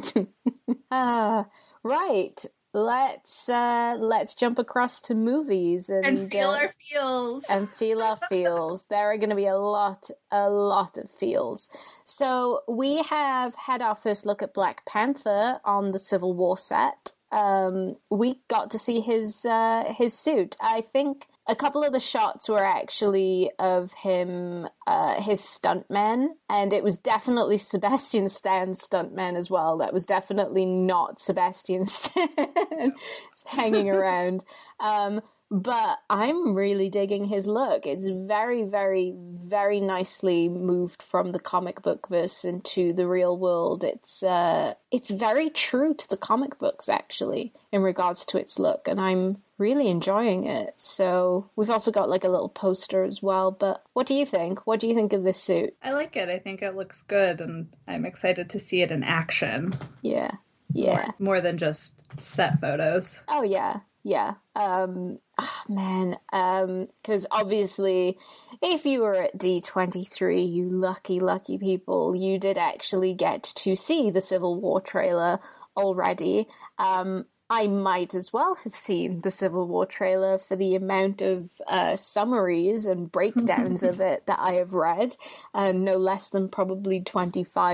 uh, right. Let's uh, let's jump across to movies and, and feel uh, our feels. And feel our feels. There are going to be a lot, a lot of feels. So we have had our first look at Black Panther on the Civil War set. Um, we got to see his uh, his suit. I think a couple of the shots were actually of him, uh, his stuntman, and it was definitely Sebastian Stan's stuntman as well. That was definitely not Sebastian Stan hanging around. Um, but I'm really digging his look. It's very, very, very nicely moved from the comic book verse into the real world. It's uh, it's very true to the comic books, actually, in regards to its look, and I'm really enjoying it. So we've also got like a little poster as well. But what do you think? What do you think of this suit? I like it. I think it looks good, and I'm excited to see it in action. Yeah, yeah. More, more than just set photos. Oh, yeah. Yeah. Um, oh, man. Um, because obviously, if you were at D twenty-three, you lucky, lucky people, you did actually get to see the Civil War trailer already. Um, I might as well have seen the Civil War trailer for the amount of uh, summaries and breakdowns of it that I have read, and uh, no less than probably twenty-five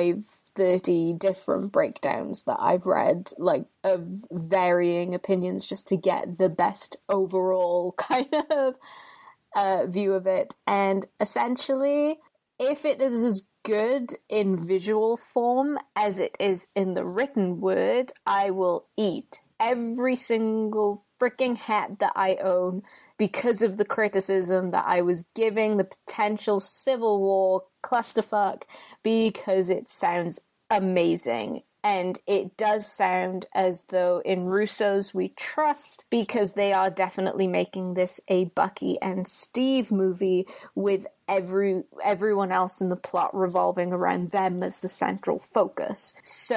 thirty different breakdowns that I've read, like, of varying opinions, just to get the best overall kind of uh, view of it. And essentially, if it is as good in visual form as it is in the written word, I will eat every single freaking hat that I own because of the criticism that I was giving the potential Civil War clusterfuck, because it sounds amazing. And it does sound as though in Russo's we trust, because they are definitely making this a Bucky and Steve movie with every everyone else in the plot revolving around them as the central focus.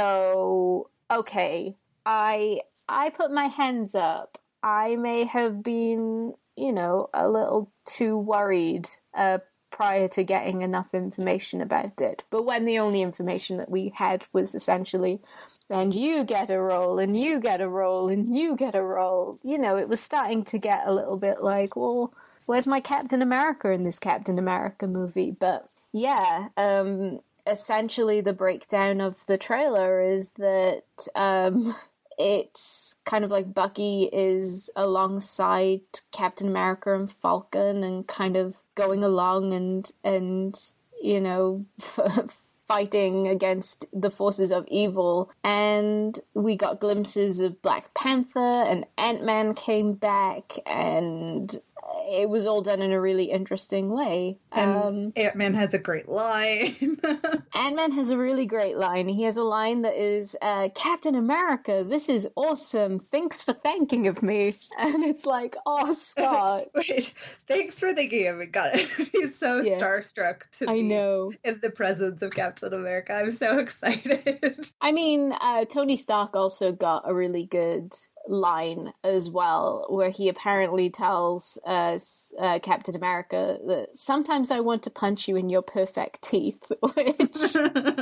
So, okay, I I put my hands up. I may have been, you know, a little too worried uh, prior to getting enough information about it. But when the only information that we had was essentially, and you get a role, and you get a role, and you get a role, you know, it was starting to get a little bit like, well, where's my Captain America in this Captain America movie? But yeah, um, essentially the breakdown of the trailer is that um, it's kind of like Bucky is alongside Captain America and Falcon and kind of going along and, and you know, f- fighting against the forces of evil. And we got glimpses of Black Panther, and Ant-Man came back, and it was all done in a really interesting way. And um, Ant-Man has a great line. Ant-Man has a really great line. He has a line that is, uh, Captain America, this is awesome. Thanks for thanking of me. And it's like, oh, Scott. Wait, thanks for thinking of me. Got it. He's so yeah. starstruck to I be know. in the presence of Captain America. I'm so excited. I mean, uh, Tony Stark also got a really good line as well, where he apparently tells us uh, Captain America that sometimes I want to punch you in your perfect teeth, which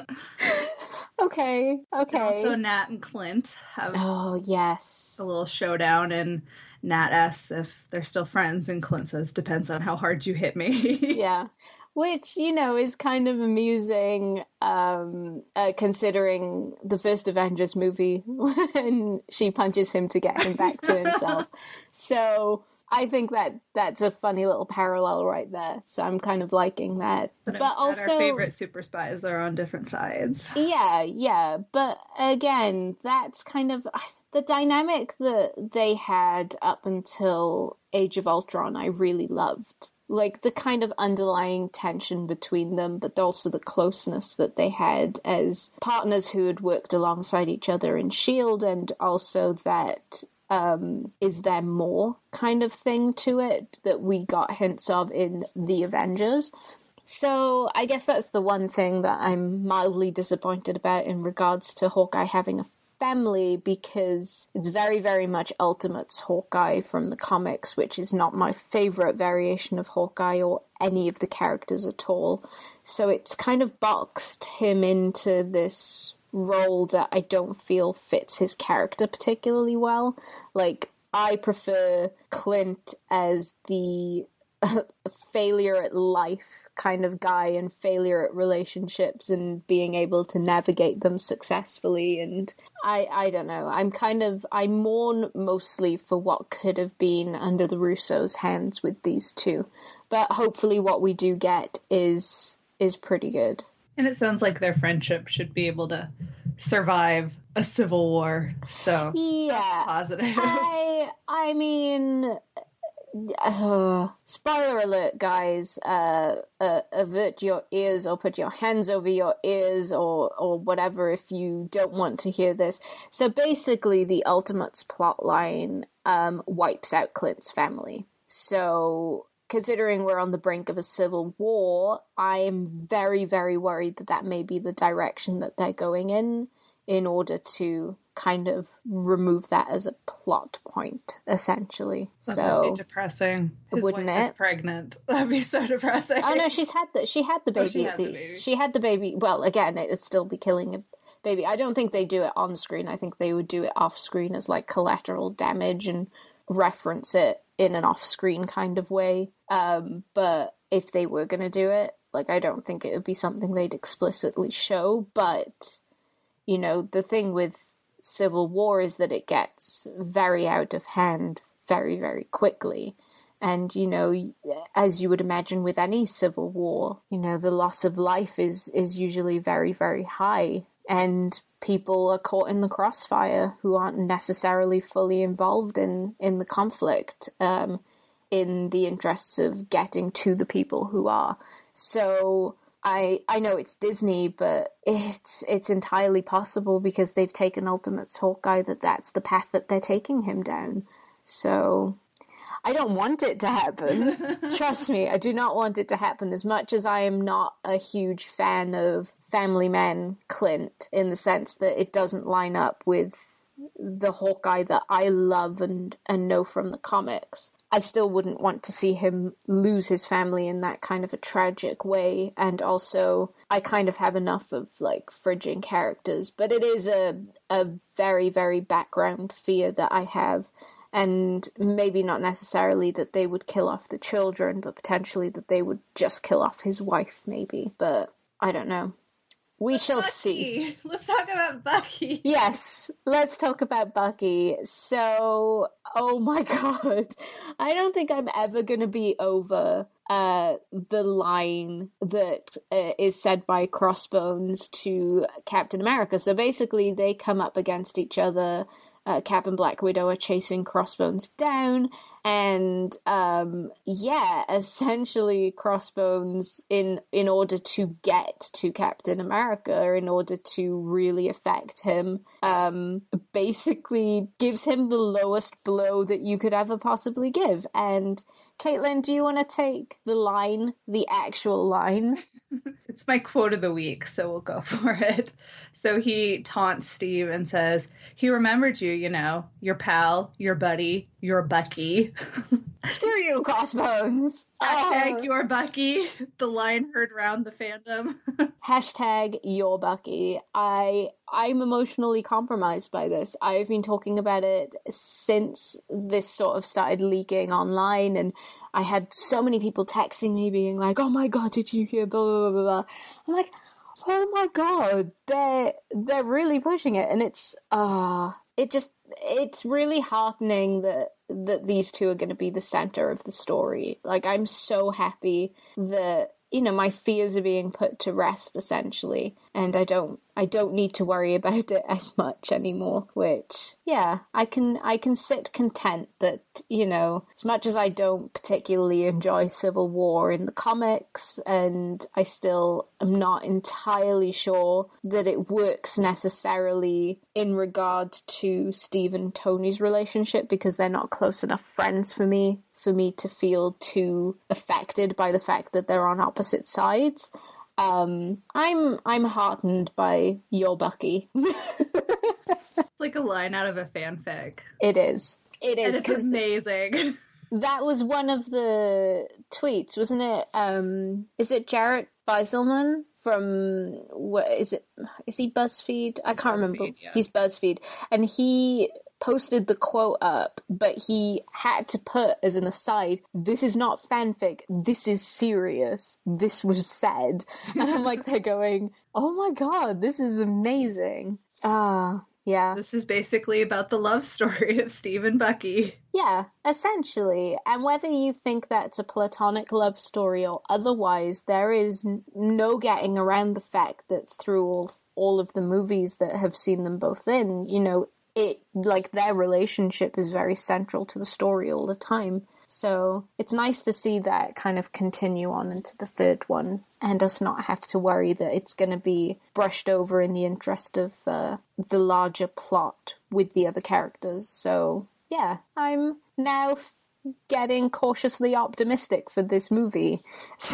okay okay and also Nat and Clint have oh yes a little showdown, and Nat asks if they're still friends, and Clint says depends on how hard you hit me. Yeah, which, you know, is kind of amusing, um, uh, considering the first Avengers movie when she punches him to get him back to himself. So I think that that's a funny little parallel right there. So I'm kind of liking that. But, but also, our favorite super spies are on different sides. Yeah, yeah. But again, that's kind of the dynamic that they had up until Age of Ultron. I really loved. Like, the kind of underlying tension between them, but also the closeness that they had as partners who had worked alongside each other in S H I E L D, and also that um, is there more kind of thing to it that we got hints of in The Avengers. So I guess that's the one thing that I'm mildly disappointed about in regards to Hawkeye having a family, because it's very, very much Ultimate's Hawkeye from the comics, which is not my favorite variation of Hawkeye or any of the characters at all. So it's kind of boxed him into this role that I don't feel fits his character particularly well. Like, I prefer Clint as the failure at life kind of guy, and failure at relationships, and being able to navigate them successfully. And I I don't know, I'm kind of I mourn mostly for what could have been under the Russos' hands with these two, but hopefully what we do get is is pretty good. And it sounds like their friendship should be able to survive a civil war, so yeah, that's positive. I I mean, Uh, spoiler alert, guys. Uh, uh, avert your ears, or put your hands over your ears, or or whatever if you don't want to hear this. So basically, the Ultimates plotline um, wipes out Clint's family. So, considering we're on the brink of a civil war, I am very, very worried that that may be the direction that they're going in, in order to kind of remove that as a plot point, essentially. That so would be depressing. His wouldn't wife it? Is pregnant. That'd be so depressing. Oh no, she's had the she had the baby. Oh, she at had the, the baby. She had the baby. Well, again, it'd still be killing a baby. I don't think they do it on screen. I think they would do it off screen as like collateral damage and reference it in an off screen kind of way. Um, but if they were going to do it, like, I don't think it would be something they'd explicitly show, but you know, the thing with Civil War is that it gets very out of hand very, very quickly. And, you know, as you would imagine with any civil war, you know, the loss of life is, is usually very, very high. And people are caught in the crossfire who aren't necessarily fully involved in, in the conflict, um, in the interests of getting to the people who are. So I I know it's Disney, but it's it's entirely possible because they've taken Ultimate's Hawkeye that that's the path that they're taking him down. So I don't want it to happen. Trust me, I do not want it to happen, as much as I am not a huge fan of Family Man Clint, in the sense that it doesn't line up with the Hawkeye that I love and, and know from the comics. I still wouldn't want to see him lose his family in that kind of a tragic way. And also, I kind of have enough of, like, fridging characters. But it is a a very, very background fear that I have. And maybe not necessarily that they would kill off the children, but potentially that they would just kill off his wife, maybe. But I don't know. We But shall Bucky. see. Let's talk about Bucky. Yes, let's talk about Bucky. So, oh my god, I don't think I'm ever going to be over uh, the line that uh, is said by Crossbones to Captain America. So basically, they come up against each other. Uh, Cap and Black Widow are chasing Crossbones down, and um, yeah, essentially Crossbones, in in order to get to Captain America, in order to really affect him, um, basically gives him the lowest blow that you could ever possibly give. And Caitlin, do you want to take the line, the actual line? It's my quote of the week, so we'll go for it. So he taunts Steve and says, he remembered you, you know, your pal, your buddy, your Bucky. Screw you, Crossbones! Hashtag Oh. your Bucky. The line heard round the fandom. Hashtag your Bucky. I I'm emotionally compromised by this. I've been talking about it since this sort of started leaking online, and I had so many people texting me being like, "Oh my god, did you hear blah blah blah blah?" I'm like, "Oh my god, they're they're really pushing it," and it's uh it just it's really heartening that that these two are going to be the center of the story. Like, I'm so happy that, you know, my fears are being put to rest, essentially, and I don't I don't need to worry about it as much anymore, which, yeah, I can I can sit content that, you know, as much as I don't particularly enjoy Civil War in the comics, and I still am not entirely sure that it works necessarily in regard to Steve and Tony's relationship, because they're not close enough friends for me for me to feel too affected by the fact that they're on opposite sides. Um, I'm I'm heartened by your Bucky. It's like a line out of a fanfic. It is. It is. And it's 'cause amazing. that was one of the tweets, wasn't it? Um, is it Jarrett Beiselman from, what is it? Is he BuzzFeed? I can't BuzzFeed, remember. yeah. He's BuzzFeed. And he posted the quote up, but he had to put as an aside, "This is not fanfic, this is serious. This was said." And I'm like, they're going, "Oh my god, this is amazing." Ah, yeah. This is basically about the love story of Steve and Bucky. Yeah, essentially. And whether you think that's a platonic love story or otherwise, there is n- no getting around the fact that through all, all of the movies that have seen them both in, you know, it, like, their relationship is very central to the story all the time. So it's nice to see that kind of continue on into the third one, and us not have to worry that it's going to be brushed over in the interest of uh, the larger plot with the other characters. So yeah, I'm now f- getting cautiously optimistic for this movie.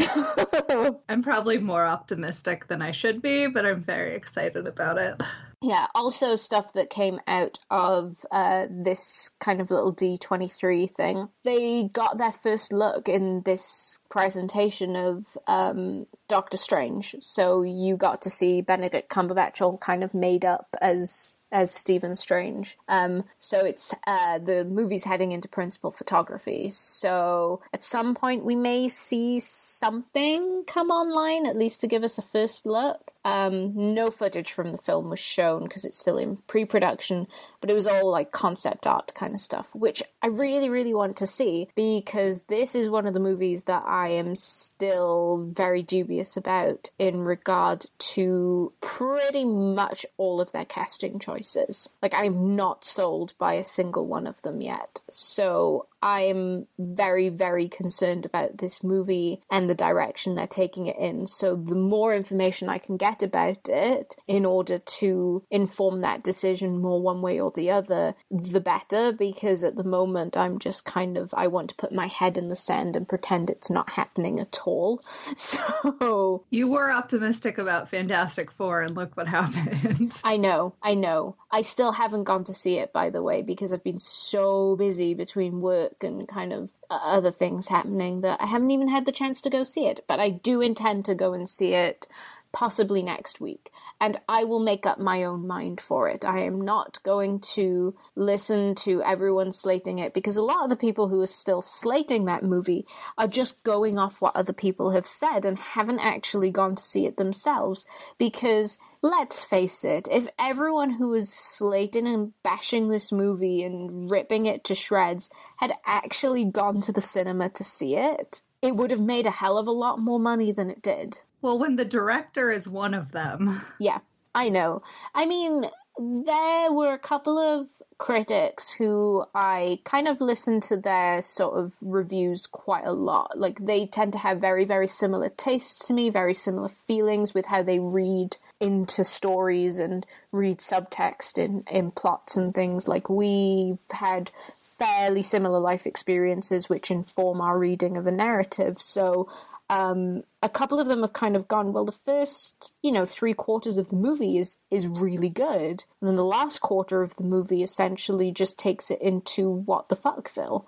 So I'm probably more optimistic than I should be, but I'm very excited about it. yeah, also stuff that came out of uh, this kind of little D twenty-three thing. They got their first look in this presentation of um, Doctor Strange. So you got to see Benedict Cumberbatch all kind of made up as as Stephen Strange. Um, so it's uh, the movie's heading into principal photography. So at some point we may see something come online, at least to give us a first look. Um, no footage from the film was shown because it's still in pre-production, but it was all like concept art kind of stuff, which I really, really want to see because this is one of the movies that I am still very dubious about in regard to pretty much all of their casting choices. Like, I'm not sold by a single one of them yet. So I'm very, very concerned about this movie and the direction they're taking it in. So the more information I can get about it in order to inform that decision more one way or the other, the better, because at the moment I'm just kind of, I want to put my head in the sand and pretend it's not happening at all. So... You were optimistic about Fantastic Four, and look what happened. I know, I know. I still haven't gone to see it, by the way, because I've been so busy between work and kind of other things happening that I haven't even had the chance to go see it. But I do intend to go and see it possibly next week. And I will make up my own mind for it. I am not going to listen to everyone slating it, because a lot of the people who are still slating that movie are just going off what other people have said and haven't actually gone to see it themselves. Because let's face it, if everyone who was slating and bashing this movie and ripping it to shreds had actually gone to the cinema to see it, it would have made a hell of a lot more money than it did. Well, when the director is one of them. Yeah, I know. I mean, there were a couple of critics who I kind of listened to their sort of reviews quite a lot. Like, they tend to have very, very similar tastes to me, very similar feelings with how they read into stories and read subtext in, in plots and things. Like, we've had fairly similar life experiences which inform our reading of a narrative. So um, a couple of them have kind of gone, well, the first, you know, three quarters of the movie is, is really good. And then the last quarter of the movie essentially just takes it into what the fuckville.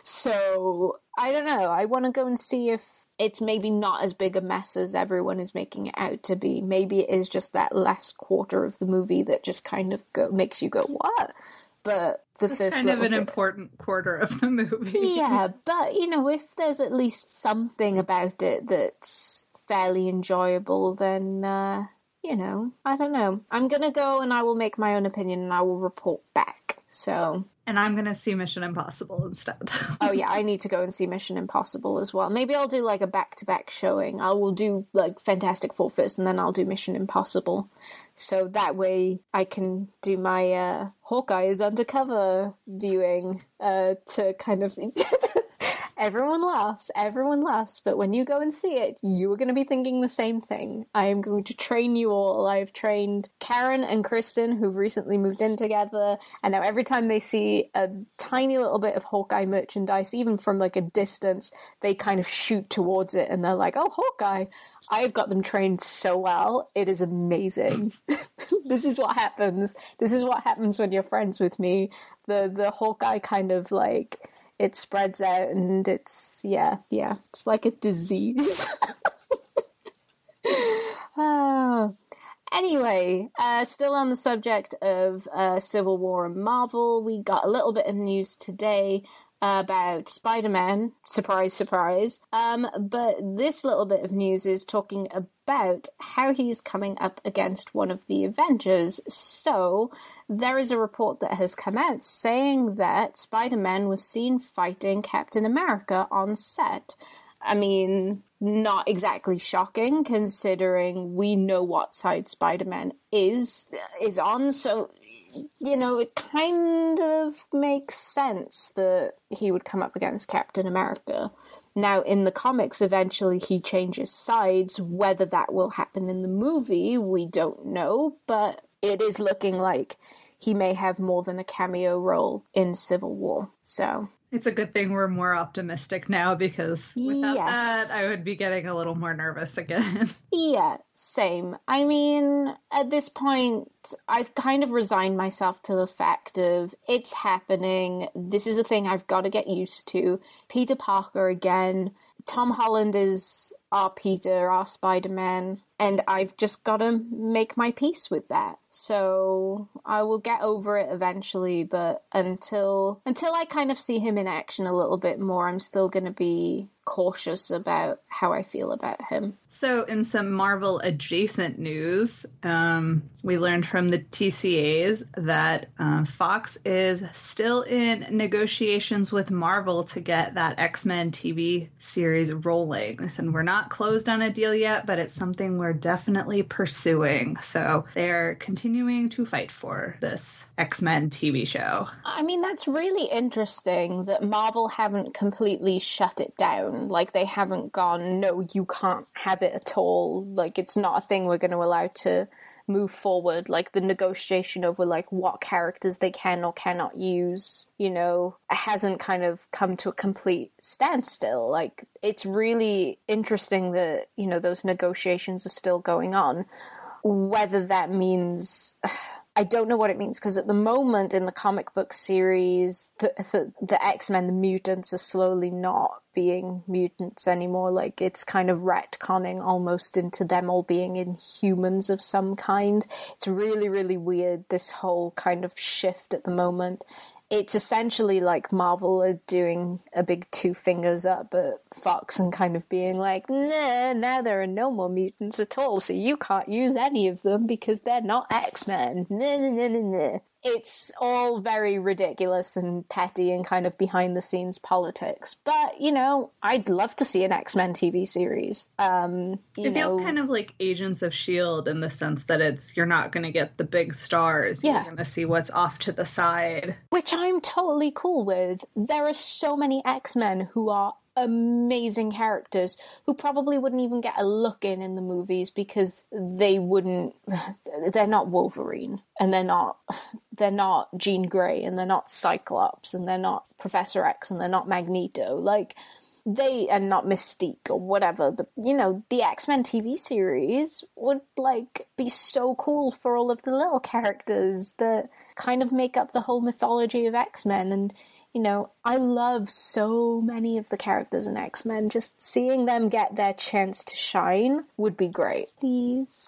So I don't know. I want to go and see if it's maybe not as big a mess as everyone is making it out to be. Maybe it is just that last quarter of the movie that just kind of go, makes you go, what? But the That's first kind of an bit, important quarter of the movie. Yeah, but, you know, if there's at least something about it that's fairly enjoyable, then, uh, you know, I don't know. I'm going to go and I will make my own opinion and I will report back. So... And I'm going to see Mission Impossible instead. Oh, yeah, I need to go and see Mission Impossible as well. Maybe I'll do, like, a back-to-back showing. I will do, like, Fantastic Four first, and then I'll do Mission Impossible. So that way I can do my uh, Hawkeye's undercover viewing uh, to kind of... Everyone laughs, everyone laughs, but when you go and see it, you are going to be thinking the same thing. I am going to train you all. I've trained Karen and Kristen, who've recently moved in together, and now every time they see a tiny little bit of Hawkeye merchandise, even from like a distance, they kind of shoot towards it, and they're like, oh, Hawkeye! I've got them trained so well. It is amazing. This is what happens. This is what happens when you're friends with me. The, the Hawkeye kind of like... It spreads out and it's, yeah, yeah, it's like a disease. ah. Anyway, uh, still on the subject of uh, Civil War and Marvel, we got a little bit of news today about Spider-Man. Surprise, surprise. Um, but this little bit of news is talking about how he's coming up against one of the Avengers. So there is a report that has come out saying that Spider-Man was seen fighting Captain America on set. I mean, not exactly shocking considering we know what side Spider-Man is is on, so you know, it kind of makes sense that he would come up against Captain America. Now, in the comics, eventually he changes sides. Whether that will happen in the movie, we don't know, but it is looking like he may have more than a cameo role in Civil War, so... It's a good thing we're more optimistic now, because without yes. that, I would be getting a little more nervous again. Yeah, same. I mean, at this point, I've kind of resigned myself to the fact of it's happening. This is a thing I've got to get used to. Peter Parker again. Tom Holland is our Peter, our Spider-Man. And I've just got to make my peace with that. So I will get over it eventually, but until until I kind of see him in action a little bit more, I'm still going to be cautious about how I feel about him. So in some Marvel adjacent news, um, we learned from the T C As that uh, Fox is still in negotiations with Marvel to get that X-Men T V series rolling. And we're not closed on a deal yet, but it's something we're definitely pursuing. So they're continuing to fight for this X-Men T V show. I mean, that's really interesting that Marvel haven't completely shut it down. Like, they haven't gone, no, you can't have it at all. Like, it's not a thing we're going to allow to move forward. Like, the negotiation over, like, what characters they can or cannot use, you know, hasn't kind of come to a complete standstill. Like, it's really interesting that, you know, those negotiations are still going on. Whether that means... I don't know what it means, because at the moment in the comic book series, the, the, the X-Men, the mutants, are slowly not being mutants anymore. Like, it's kind of retconning almost into them all being Inhumans of some kind. It's really, really weird, this whole kind of shift at the moment. It's essentially like Marvel are doing a big two fingers up at Fox and kind of being like, nah, now there are no more mutants at all, so you can't use any of them because they're not X-Men. Nah, nah, nah, nah, nah. It's all very ridiculous and petty and kind of behind-the-scenes politics. But, you know, I'd love to see an X-Men T V series. Um, it feels know, kind of like Agents of S H I E L D in the sense that it's you're not going to get the big stars. You're yeah. going to see what's off to the side. Which I'm totally cool with. There are so many X-Men who are amazing characters who probably wouldn't even get a look in in the movies because they wouldn't, they're not Wolverine, and they're not they're not Jean Grey, and they're not Cyclops, and they're not Professor X, and they're not Magneto. Like, they are not Mystique or whatever, but, you know, the X-Men T V series would, like, be so cool for all of the little characters that kind of make up the whole mythology of X-Men. And you know, I love so many of the characters in X-Men. Just seeing them get their chance to shine would be great. Please.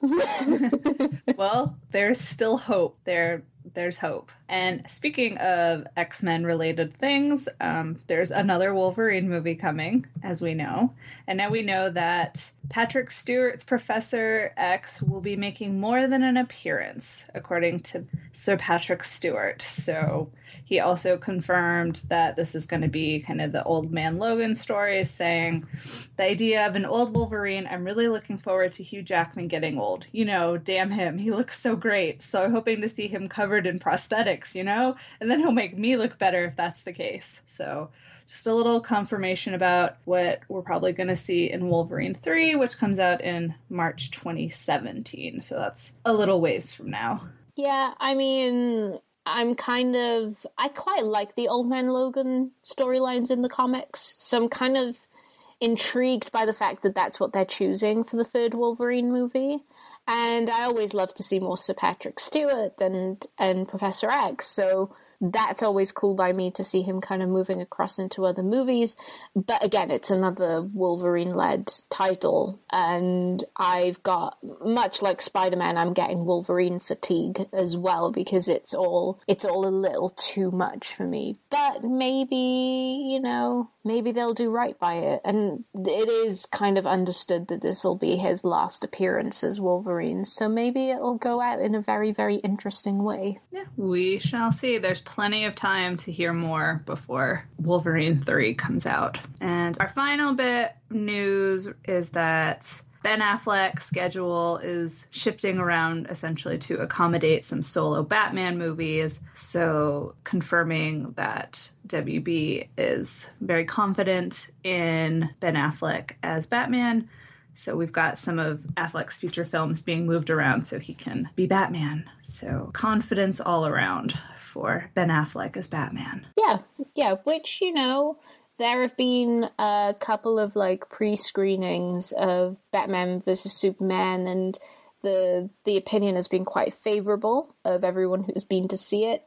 Well, there's still hope. There, there's hope. And speaking of X-Men related things, um, there's another Wolverine movie coming, as we know. And now we know that Patrick Stewart's Professor X will be making more than an appearance, according to Sir Patrick Stewart. So he also confirmed that this is going to be kind of the Old Man Logan story, saying, the idea of an old Wolverine, I'm really looking forward to Hugh Jackman getting old. You know, damn him, he looks so great. So I'm hoping to see him covered in prosthetics, you know? And then he'll make me look better if that's the case. So just a little confirmation about what we're probably going to see in Wolverine three, which comes out in March twenty seventeen. So that's a little ways from now. Yeah, I mean, I'm kind of... I quite like the Old Man Logan storylines in the comics, so I'm kind of intrigued by the fact that that's what they're choosing for the third Wolverine movie. And I always love to see more Sir Patrick Stewart and, and Professor X, so that's always cool by me to see him kind of moving across into other movies. But again, it's another Wolverine-led title, and I've got, much like Spider-Man, I'm getting Wolverine fatigue as well, because it's all it's all a little too much for me. But maybe, you know, maybe they'll do right by it. And it is kind of understood that this will be his last appearance as Wolverine, so maybe it'll go out in a very, very interesting way. Yeah, we shall see. There's plenty of time to hear more before Wolverine three comes out. And our final bit of news is that Ben Affleck's schedule is shifting around essentially to accommodate some solo Batman movies. So confirming that W B is very confident in Ben Affleck as Batman. So we've got some of Affleck's future films being moved around so he can be Batman. So confidence all around for Ben Affleck as Batman. Yeah, yeah, which, you know, there have been a couple of, like, pre-screenings of Batman versus Superman, and the the opinion has been quite favorable of everyone who's been to see it.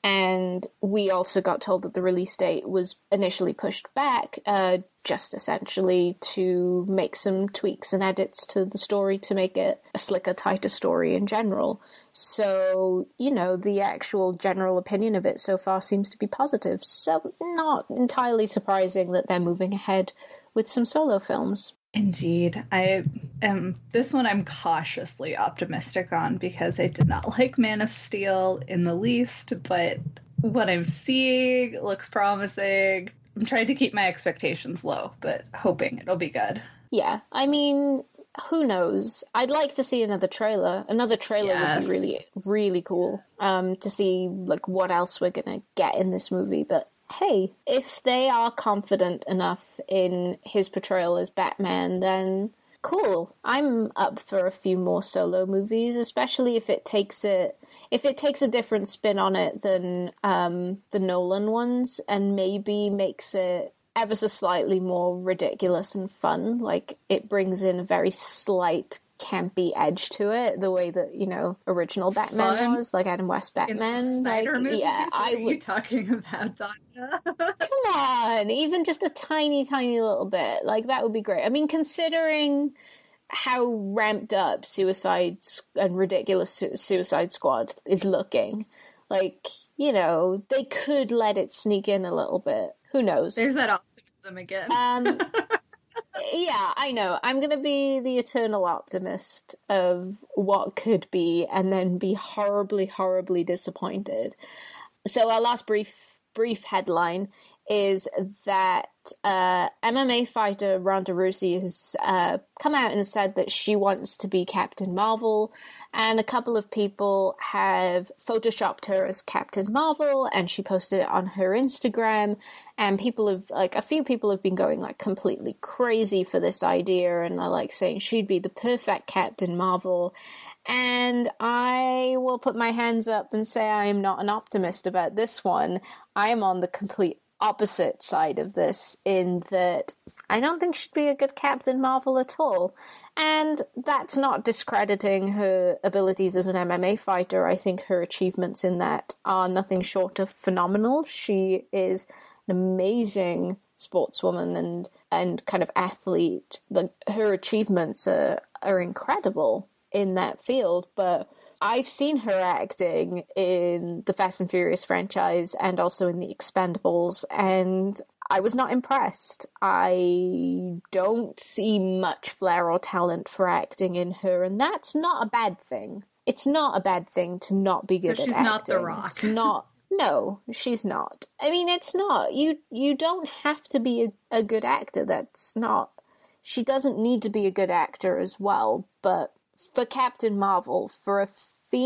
And we also got told that the release date was initially pushed back, uh, just essentially to make some tweaks and edits to the story to make it a slicker, tighter story in general. So, you know, the actual general opinion of it so far seems to be positive. So not entirely surprising that they're moving ahead with some solo films. Indeed. I am, this one I'm cautiously optimistic on because I did not like Man of Steel in the least, but what I'm seeing looks promising. I'm trying to keep my expectations low, but hoping it'll be good. Yeah, I mean, who knows? I'd like to see another trailer. Another trailer yes. would be really, really cool, um, to see like what else we're gonna get in this movie, but hey, if they are confident enough in his portrayal as Batman, then cool. I'm up for a few more solo movies, especially if it takes it if it takes a different spin on it than um, the Nolan ones, and maybe makes it ever so slightly more ridiculous and fun. Like, it brings in a very slight campy edge to it, the way that, you know, original Batman Fun. was, like Adam West Batman. In the Snyder like, movies? yeah, what I are would. you talking about, Tanya? Come on, even just a tiny, tiny little bit, like that would be great. I mean, considering how ramped up Suicide and ridiculous Su- Suicide Squad is looking, like, you know, they could let it sneak in a little bit. Who knows? There's that optimism again. Um. Yeah, I know. I'm going to be the eternal optimist of what could be and then be horribly, horribly disappointed. So our last brief brief headline is that uh, M M A fighter Ronda Rousey has uh, come out and said that she wants to be Captain Marvel, and a couple of people have photoshopped her as Captain Marvel, and she posted it on her Instagram, and people have, like, a few people have been going, like, completely crazy for this idea, and are, like, saying she'd be the perfect Captain Marvel. And I will put my hands up and say I am not an optimist about this one. I am on the complete opposite side of this, in that I don't think she'd be a good Captain Marvel at all. And that's not discrediting her abilities as an M M A fighter. I think her achievements in that are nothing short of phenomenal. She is an amazing sportswoman and, and kind of athlete. The, her achievements are, are incredible in that field, but I've seen her acting in the Fast and Furious franchise and also in the Expendables, and I was not impressed. I don't see much flair or talent for acting in her, and that's not a bad thing. It's not a bad thing to not be good so at acting. she's not The Rock. It's not. No, she's not. I mean, it's not. You you don't have to be a, a good actor. That's not. She doesn't need to be a good actor as well, but for Captain Marvel, for a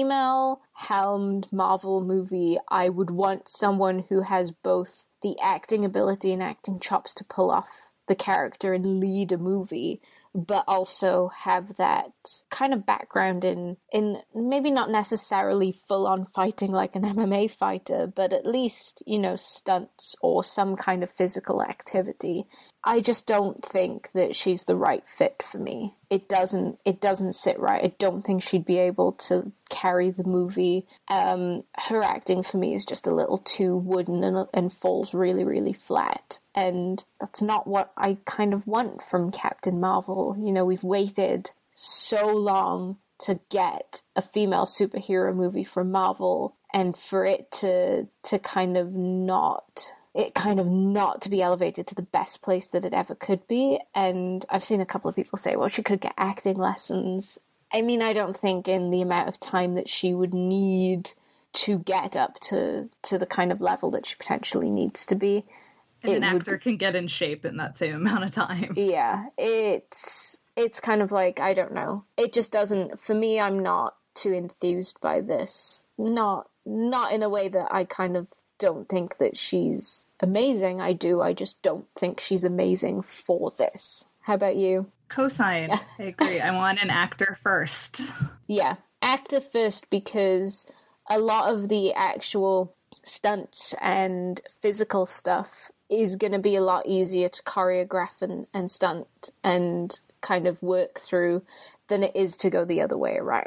female-helmed Marvel movie, I would want someone who has both the acting ability and acting chops to pull off the character and lead a movie, but also have that kind of background in, in maybe not necessarily full-on fighting like an M M A fighter, but at least, you know, stunts or some kind of physical activity. I just don't think that she's the right fit for me. It doesn't it doesn't sit right. I don't think she'd be able to carry the movie. Um, her acting for me is just a little too wooden and, and falls really, really flat. And that's not what I kind of want from Captain Marvel. You know, we've waited so long to get a female superhero movie from Marvel, and for it to to kind of not... it kind of not to be elevated to the best place that it ever could be. And I've seen a couple of people say, well, she could get acting lessons. I mean, I don't think in the amount of time that she would need to get up to, to the kind of level that she potentially needs to be. And an actor would, can get in shape in that same amount of time. Yeah, it's it's kind of like, I don't know. It just doesn't, for me, I'm not too enthused by this. Not not in a way that I kind of don't think that she's amazing. I do. I just don't think she's amazing for this. How about you? Cosign. I agree. I want an actor first. Yeah. Actor first, because a lot of the actual stunts and physical stuff is going to be a lot easier to choreograph and, and stunt and kind of work through than it is to go the other way around.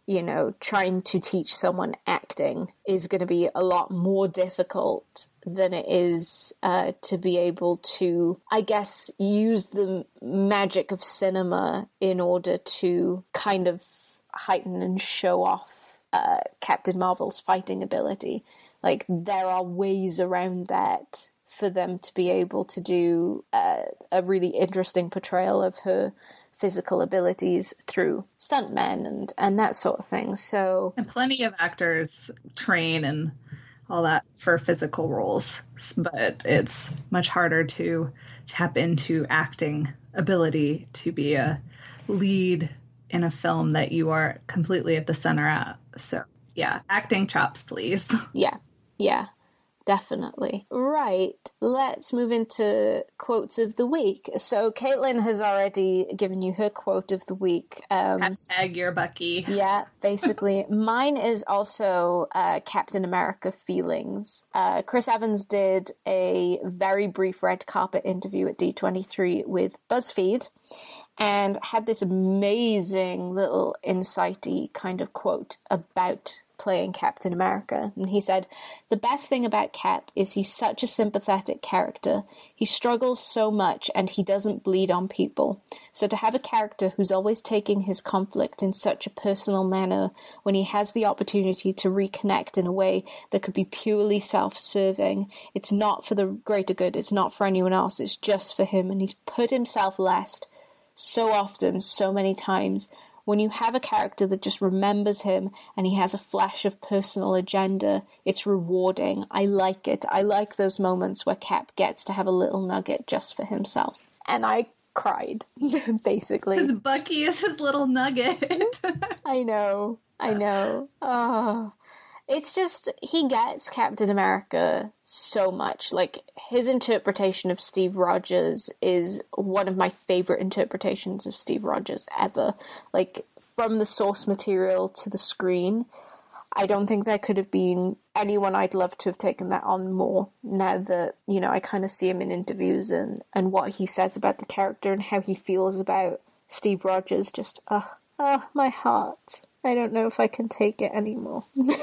you know, trying to teach someone acting is going to be a lot more difficult than it is uh, to be able to, I guess, use the magic of cinema in order to kind of heighten and show off uh, Captain Marvel's fighting ability. Like, there are ways around that for them to be able to do uh, a really interesting portrayal of her physical abilities through stuntmen and, and that sort of thing. So, and plenty of actors train and all that for physical roles, but it's much harder to tap into acting ability to be a lead in a film that you are completely at the center at. So, yeah, acting chops, please. Yeah, yeah. Definitely. Right. Let's move into quotes of the week. So Caitlin has already given you her quote of the week. Um, Hashtag you're Bucky. Yeah, basically. Mine is also uh, Captain America feelings. Uh, Chris Evans did a very brief red carpet interview at D twenty-three with BuzzFeed and had this amazing little insighty kind of quote about playing Captain America. And he said, "The best thing about Cap is he's such a sympathetic character. He struggles so much and he doesn't bleed on people. So to have a character who's always taking his conflict in such a personal manner when he has the opportunity to reconnect in a way that could be purely self-serving, it's not for the greater good, it's not for anyone else, it's just for him. And he's put himself last so often, so many times. When you have a character that just remembers him and he has a flash of personal agenda, it's rewarding. I like it. I like those moments where Cap gets to have a little nugget just for himself." And I cried, basically. Because Bucky is his little nugget. I know. I know. Oh. It's just, he gets Captain America so much. Like, his interpretation of Steve Rogers is one of my favorite interpretations of Steve Rogers ever. Like, from the source material to the screen, I don't think there could have been anyone I'd love to have taken that on more, now that, you know, I kind of see him in interviews and, and what he says about the character and how he feels about Steve Rogers. Just, oh, oh, my heart. I don't know if I can take it anymore.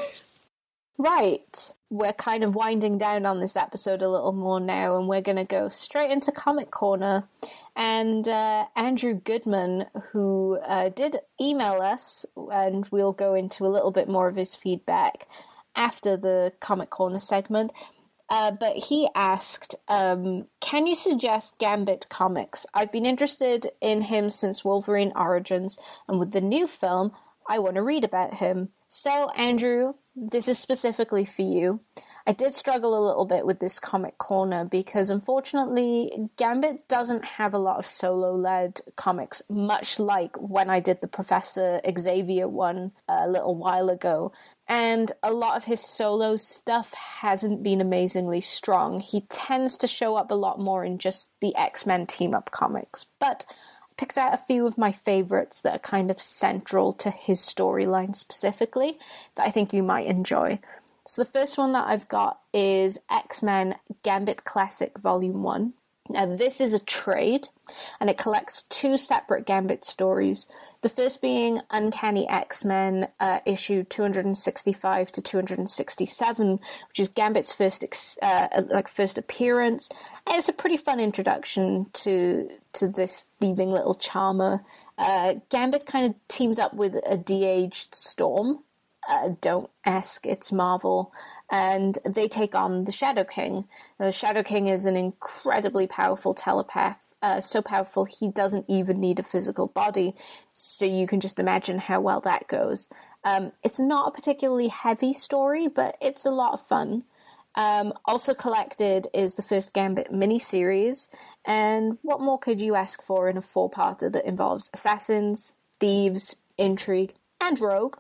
Right, we're kind of winding down on this episode a little more now, and we're going to go straight into Comic Corner. And uh, Andrew Goodman, who uh, did email us, and we'll go into a little bit more of his feedback after the Comic Corner segment, uh, but he asked, um, can you suggest Gambit comics? I've been interested in him since Wolverine Origins, and with the new film, I want to read about him. So, Andrew, this is specifically for you. I did struggle a little bit with this Comic Corner because, unfortunately, Gambit doesn't have a lot of solo-led comics, much like when I did the Professor Xavier one a little while ago. And a lot of his solo stuff hasn't been amazingly strong. He tends to show up a lot more in just the X-Men team-up comics. But picked out a few of my favorites that are kind of central to his storyline specifically that I think you might enjoy. So the first one that I've got is X-Men Gambit Classic Volume one. Now this is a trade, and it collects two separate Gambit stories. The first being Uncanny X-Men uh, issue two sixty-five to two sixty-seven, which is Gambit's first ex- uh, like first appearance. And it's a pretty fun introduction to to this thieving little charmer. Uh, Gambit kind of teams up with a de-aged Storm. Uh, don't ask, it's Marvel. And they take on the Shadow King. The Shadow King is an incredibly powerful telepath. Uh, so powerful he doesn't even need a physical body. So you can just imagine how well that goes. Um, it's not a particularly heavy story, but it's a lot of fun. Um, also collected is the first Gambit miniseries. And what more could you ask for in a four-parter that involves assassins, thieves, intrigue, and rogue?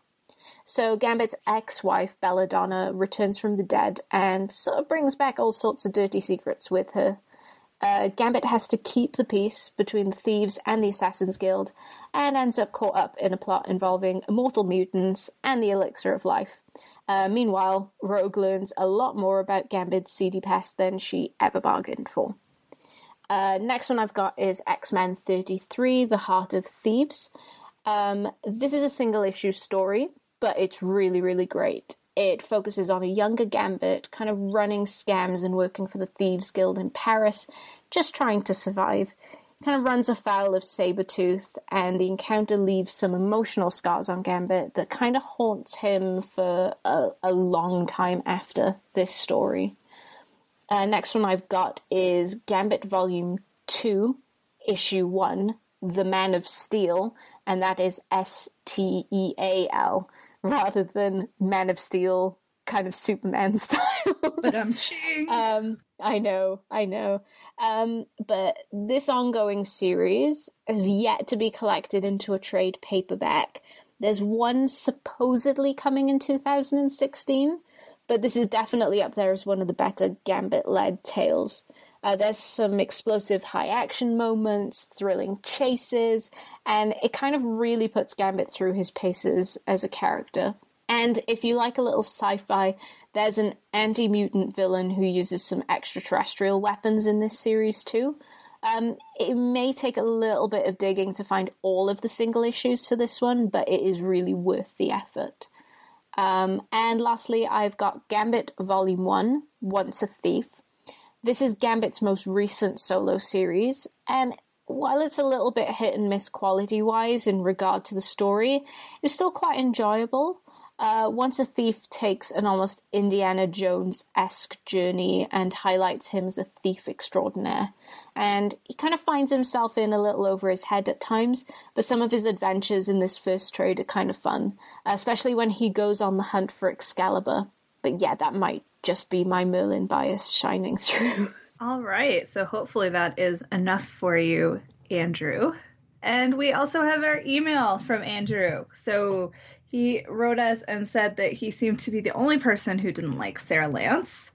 So Gambit's ex-wife, Belladonna, returns from the dead and sort of brings back all sorts of dirty secrets with her. Uh, Gambit has to keep the peace between the thieves and the Assassin's Guild and ends up caught up in a plot involving immortal mutants and the elixir of life. Uh, meanwhile, Rogue learns a lot more about Gambit's seedy past than she ever bargained for. Uh, next one I've got is X-Men thirty-three, The Heart of Thieves. Um, this is a single issue story, but it's really, really great. It focuses on a younger Gambit kind of running scams and working for the Thieves Guild in Paris, just trying to survive. Kind of runs afoul of Sabretooth, and the encounter leaves some emotional scars on Gambit that kind of haunts him for a, a long time after this story. Uh, next one I've got is Gambit Volume two, Issue one, The Man of Steel, and that is S T E A L, rather than Man of Steel, kind of Superman style. But I'm cheating. um, I know, I know. Um, but this ongoing series is yet to be collected into a trade paperback. There's one supposedly coming in two thousand sixteen, but this is definitely up there as one of the better Gambit-led tales. Uh, there's some explosive high-action moments, thrilling chases, and it kind of really puts Gambit through his paces as a character. And if you like a little sci-fi, there's an anti-mutant villain who uses some extraterrestrial weapons in this series too. Um, it may take a little bit of digging to find all of the single issues for this one, but it is really worth the effort. Um, and lastly, I've got Gambit Volume one, Once a Thief. This is Gambit's most recent solo series, and while it's a little bit hit and miss quality-wise in regard to the story, it's still quite enjoyable. Uh, Once a Thief takes an almost Indiana Jones-esque journey and highlights him as a thief extraordinaire. And he kind of finds himself in a little over his head at times, but some of his adventures in this first trade are kind of fun, especially when he goes on the hunt for Excalibur. But yeah, that might just be my Merlin bias shining through. All right, so hopefully that is enough for you, Andrew. And we also have our email from Andrew. So he wrote us and said that he seemed to be the only person who didn't like Sarah Lance.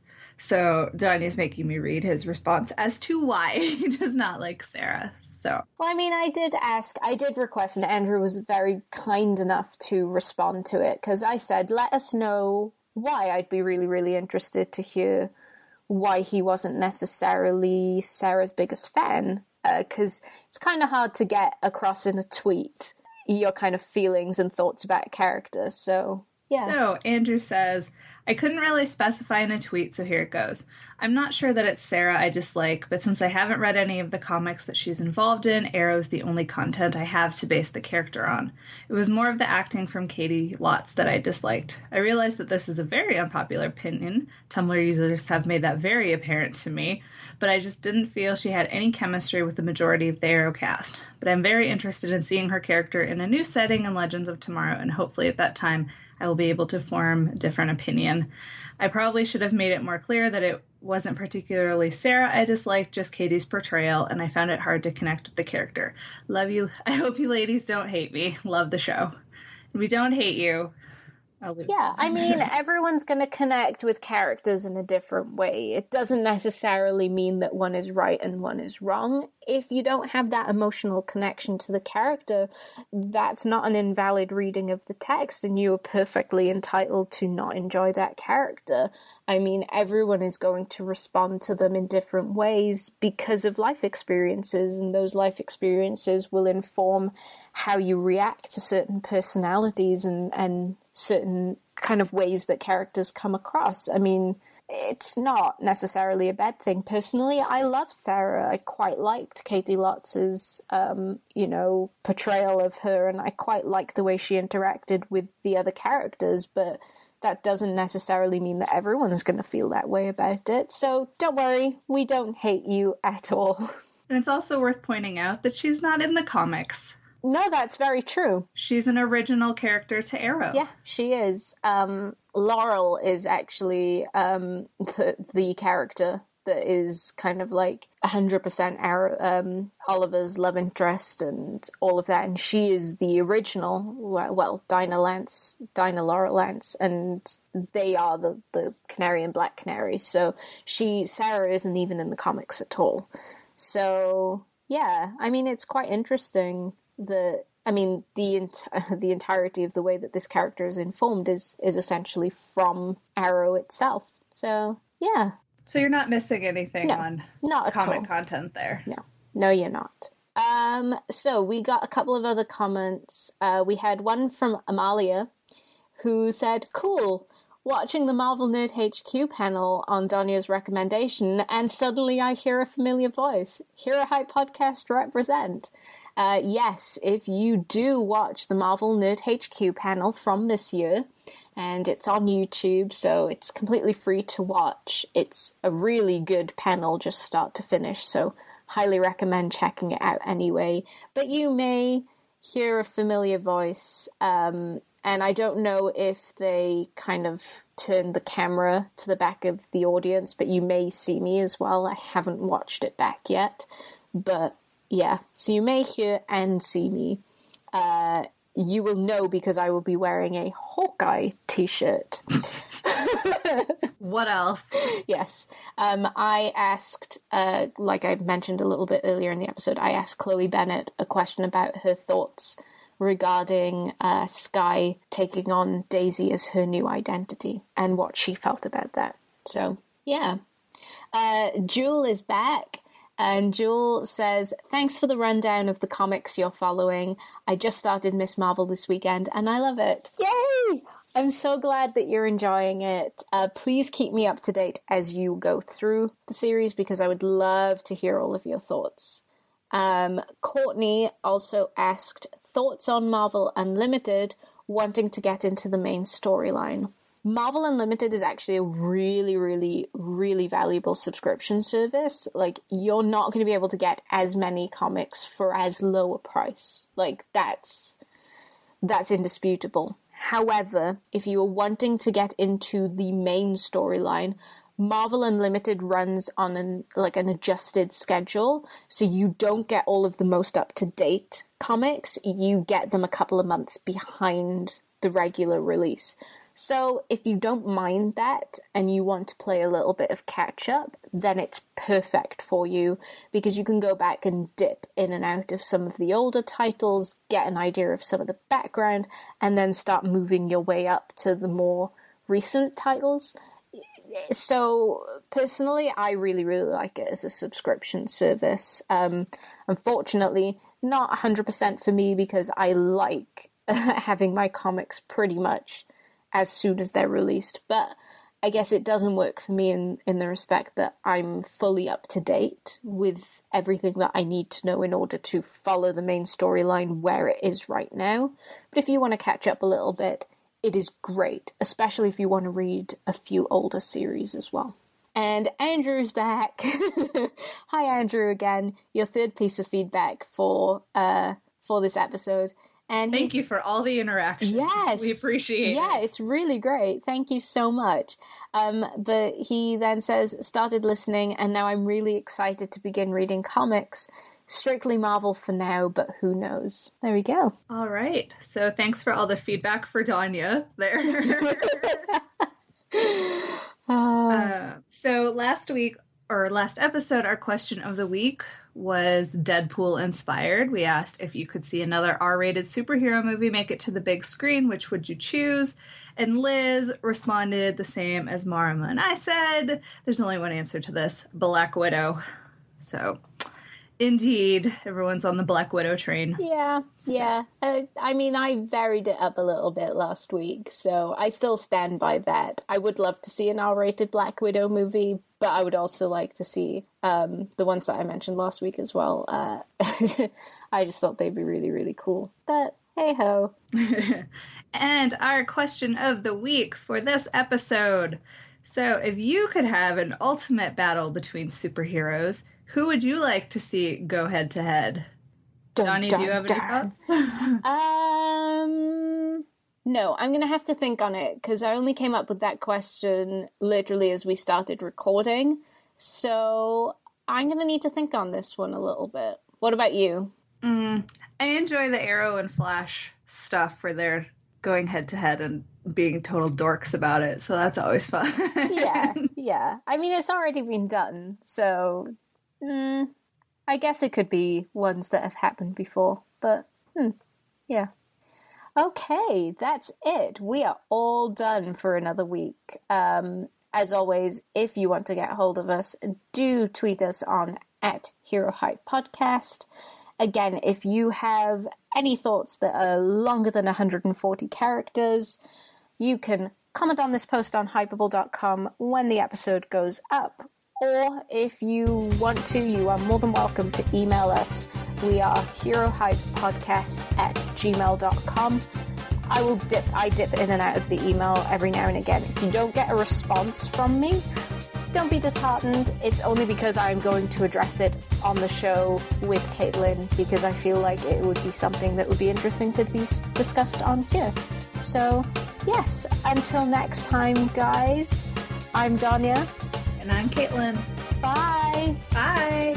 So Donnie's making me read his response as to why he does not like Sarah. So, well, I mean, I did ask, I did request, and Andrew was very kind enough to respond to it, because I said, let us know why. I'd be really, really interested to hear why he wasn't necessarily Sarah's biggest fan, because uh, it's kind of hard to get across in a tweet your kind of feelings and thoughts about a character, so yeah. So Andrew says, I couldn't really specify in a tweet, so here it goes. I'm not sure that it's Sarah I dislike, but since I haven't read any of the comics that she's involved in, Arrow's the only content I have to base the character on. It was more of the acting from Katie Lotz that I disliked. I realize that this is a very unpopular opinion. Tumblr users have made that very apparent to me, but I just didn't feel she had any chemistry with the majority of the Arrow cast. But I'm very interested in seeing her character in a new setting in Legends of Tomorrow, and hopefully at that time I will be able to form a different opinion. I probably should have made it more clear that it wasn't particularly Sarah I disliked, just Katie's portrayal, and I found it hard to connect with the character. Love you. I hope you ladies don't hate me. Love the show. If we don't hate you, I'll leave. Yeah, I mean, everyone's going to connect with characters in a different way. It doesn't necessarily mean that one is right and one is wrong. If you don't have that emotional connection to the character, that's not an invalid reading of the text, and you are perfectly entitled to not enjoy that character. I mean, everyone is going to respond to them in different ways because of life experiences, and those life experiences will inform how you react to certain personalities and, and certain kind of ways that characters come across. I mean, it's not necessarily a bad thing. Personally, I love Sarah. I quite liked Katie Lotz's, um, you know, portrayal of her, and I quite liked the way she interacted with the other characters, but that doesn't necessarily mean that everyone's going to feel that way about it. So don't worry, we don't hate you at all. And it's also worth pointing out that she's not in the comics. No, that's very true. She's an original character to Arrow. Yeah, she is. Um, Laurel is actually um, the, the character that is kind of like one hundred percent Arrow, um, Oliver's love interest and all of that. And she is the original, well, Dinah Lance, Dinah Laurel Lance, and they are the, the Canary and Black Canary. So she, Sarah isn't even in the comics at all. So, yeah, I mean, it's quite interesting. The, I mean, the ent- the entirety of the way that this character is informed is is essentially from Arrow itself. So, yeah. So you're not missing anything no, on not comic all. content there? No. No, you're not. Um, so we got a couple of other comments. Uh, we had one from Amalia, who said, "Cool, watching the Marvel Nerd H Q panel on Donya's recommendation, and suddenly I hear a familiar voice. Hero Hype Podcast represent." Uh, yes, if you do watch the Marvel Nerd H Q panel from this year, and it's on YouTube, so it's completely free to watch. It's a really good panel, just start to finish, so highly recommend checking it out anyway. But you may hear a familiar voice, um, and I don't know if they kind of turn the camera to the back of the audience, but you may see me as well. I haven't watched it back yet, but yeah, so you may hear and see me. Uh, you will know because I will be wearing a Hawkeye t-shirt. What else? Yes. Um, I asked, uh, like I mentioned a little bit earlier in the episode, I asked Chloe Bennett a question about her thoughts regarding uh, Skye taking on Daisy as her new identity and what she felt about that. So, yeah. Uh, Jewel is back. And Jewel says, "Thanks for the rundown of the comics you're following. I just started Miss Marvel this weekend, and I love it. Yay! I'm so glad that you're enjoying it. Uh, please keep me up to date as you go through the series, because I would love to hear all of your thoughts." Um, Courtney also asked, "Thoughts on Marvel Unlimited, wanting to get into the main storyline?" Marvel Unlimited is actually a really, really, really valuable subscription service. Like, you're not going to be able to get as many comics for as low a price. Like, that's that's indisputable. However, if you are wanting to get into the main storyline, Marvel Unlimited runs on an like an adjusted schedule, so you don't get all of the most up-to-date comics. You get them a couple of months behind the regular release. So if you don't mind that and you want to play a little bit of catch-up, then it's perfect for you, because you can go back and dip in and out of some of the older titles, get an idea of some of the background, and then start moving your way up to the more recent titles. So personally, I really, really like it as a subscription service. Um, unfortunately, not one hundred percent for me, because I like having my comics pretty much as soon as they're released, but I guess it doesn't work for me in, in the respect that I'm fully up to date with everything that I need to know in order to follow the main storyline where it is right now. But if you want to catch up a little bit, it is great, especially if you want to read a few older series as well. And Andrew's back. Hi, Andrew, again. Your third piece of feedback for uh for this episode. And Thank he, you for all the interaction. Yes. We appreciate yeah, it. Yeah, it's really great. Thank you so much. Um, but he then says, "Started listening, and now I'm really excited to begin reading comics. Strictly Marvel for now, but who knows?" There we go. All right. So thanks for all the feedback for Donya there. uh, uh, so last week, or last episode, our question of the week was Deadpool inspired. We asked if you could see another R-rated superhero movie make it to the big screen, which would you choose? And Liz responded the same as Marama and I said. There's only one answer to this: Black Widow. So indeed, everyone's on the Black Widow train. Yeah, so. yeah. Uh, I mean, I varied it up a little bit last week, so I still stand by that. I would love to see an R-rated Black Widow movie, but I would also like to see um, the ones that I mentioned last week as well. Uh, I just thought they'd be really, really cool. But hey-ho. And our question of the week for this episode. So if you could have an ultimate battle between superheroes, who would you like to see go head-to-head? Donnie, do you have any thoughts? um... No, I'm going to have to think on it, because I only came up with that question literally as we started recording. So I'm going to need to think on this one a little bit. What about you? Mm, I enjoy the Arrow and Flash stuff where they're going head-to-head and being total dorks about it. So that's always fun. yeah, yeah. I mean, it's already been done. So mm, I guess it could be ones that have happened before. But hmm, yeah. Okay, that's it. We are all done for another week. Um, as always, if you want to get hold of us, do tweet us on at Hero Hype Podcast. again, if you have any thoughts that are longer than one hundred forty characters, you can comment on this post on hypable dot com when the episode goes up. Or if you want to, you are more than welcome to email us. We are herohypepodcast at gmail dot com. I will dip, I dip in and out of the email every now and again. If you don't get a response from me, don't be disheartened. It's only because I'm going to address it on the show with Caitlin, because I feel like it would be something that would be interesting to be discussed on here. So, yes, until next time, guys, I'm Danya. And I'm Caitlin. Bye! Bye!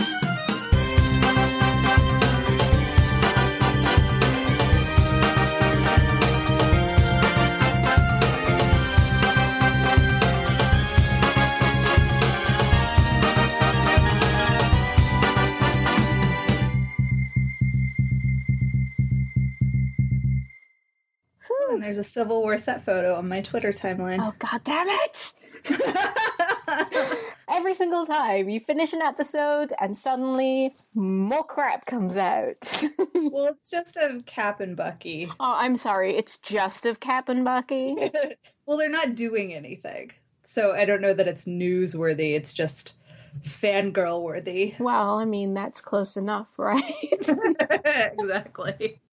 And there's a Civil War set photo on my Twitter timeline. Oh, god damn it! Every single time you finish an episode and suddenly more crap comes out. Well, it's just of Cap and Bucky. Oh, I'm sorry. It's just of Cap and Bucky? Well, they're not doing anything. So I don't know that it's newsworthy. It's just fangirl worthy. Well, I mean, that's close enough, right? Exactly.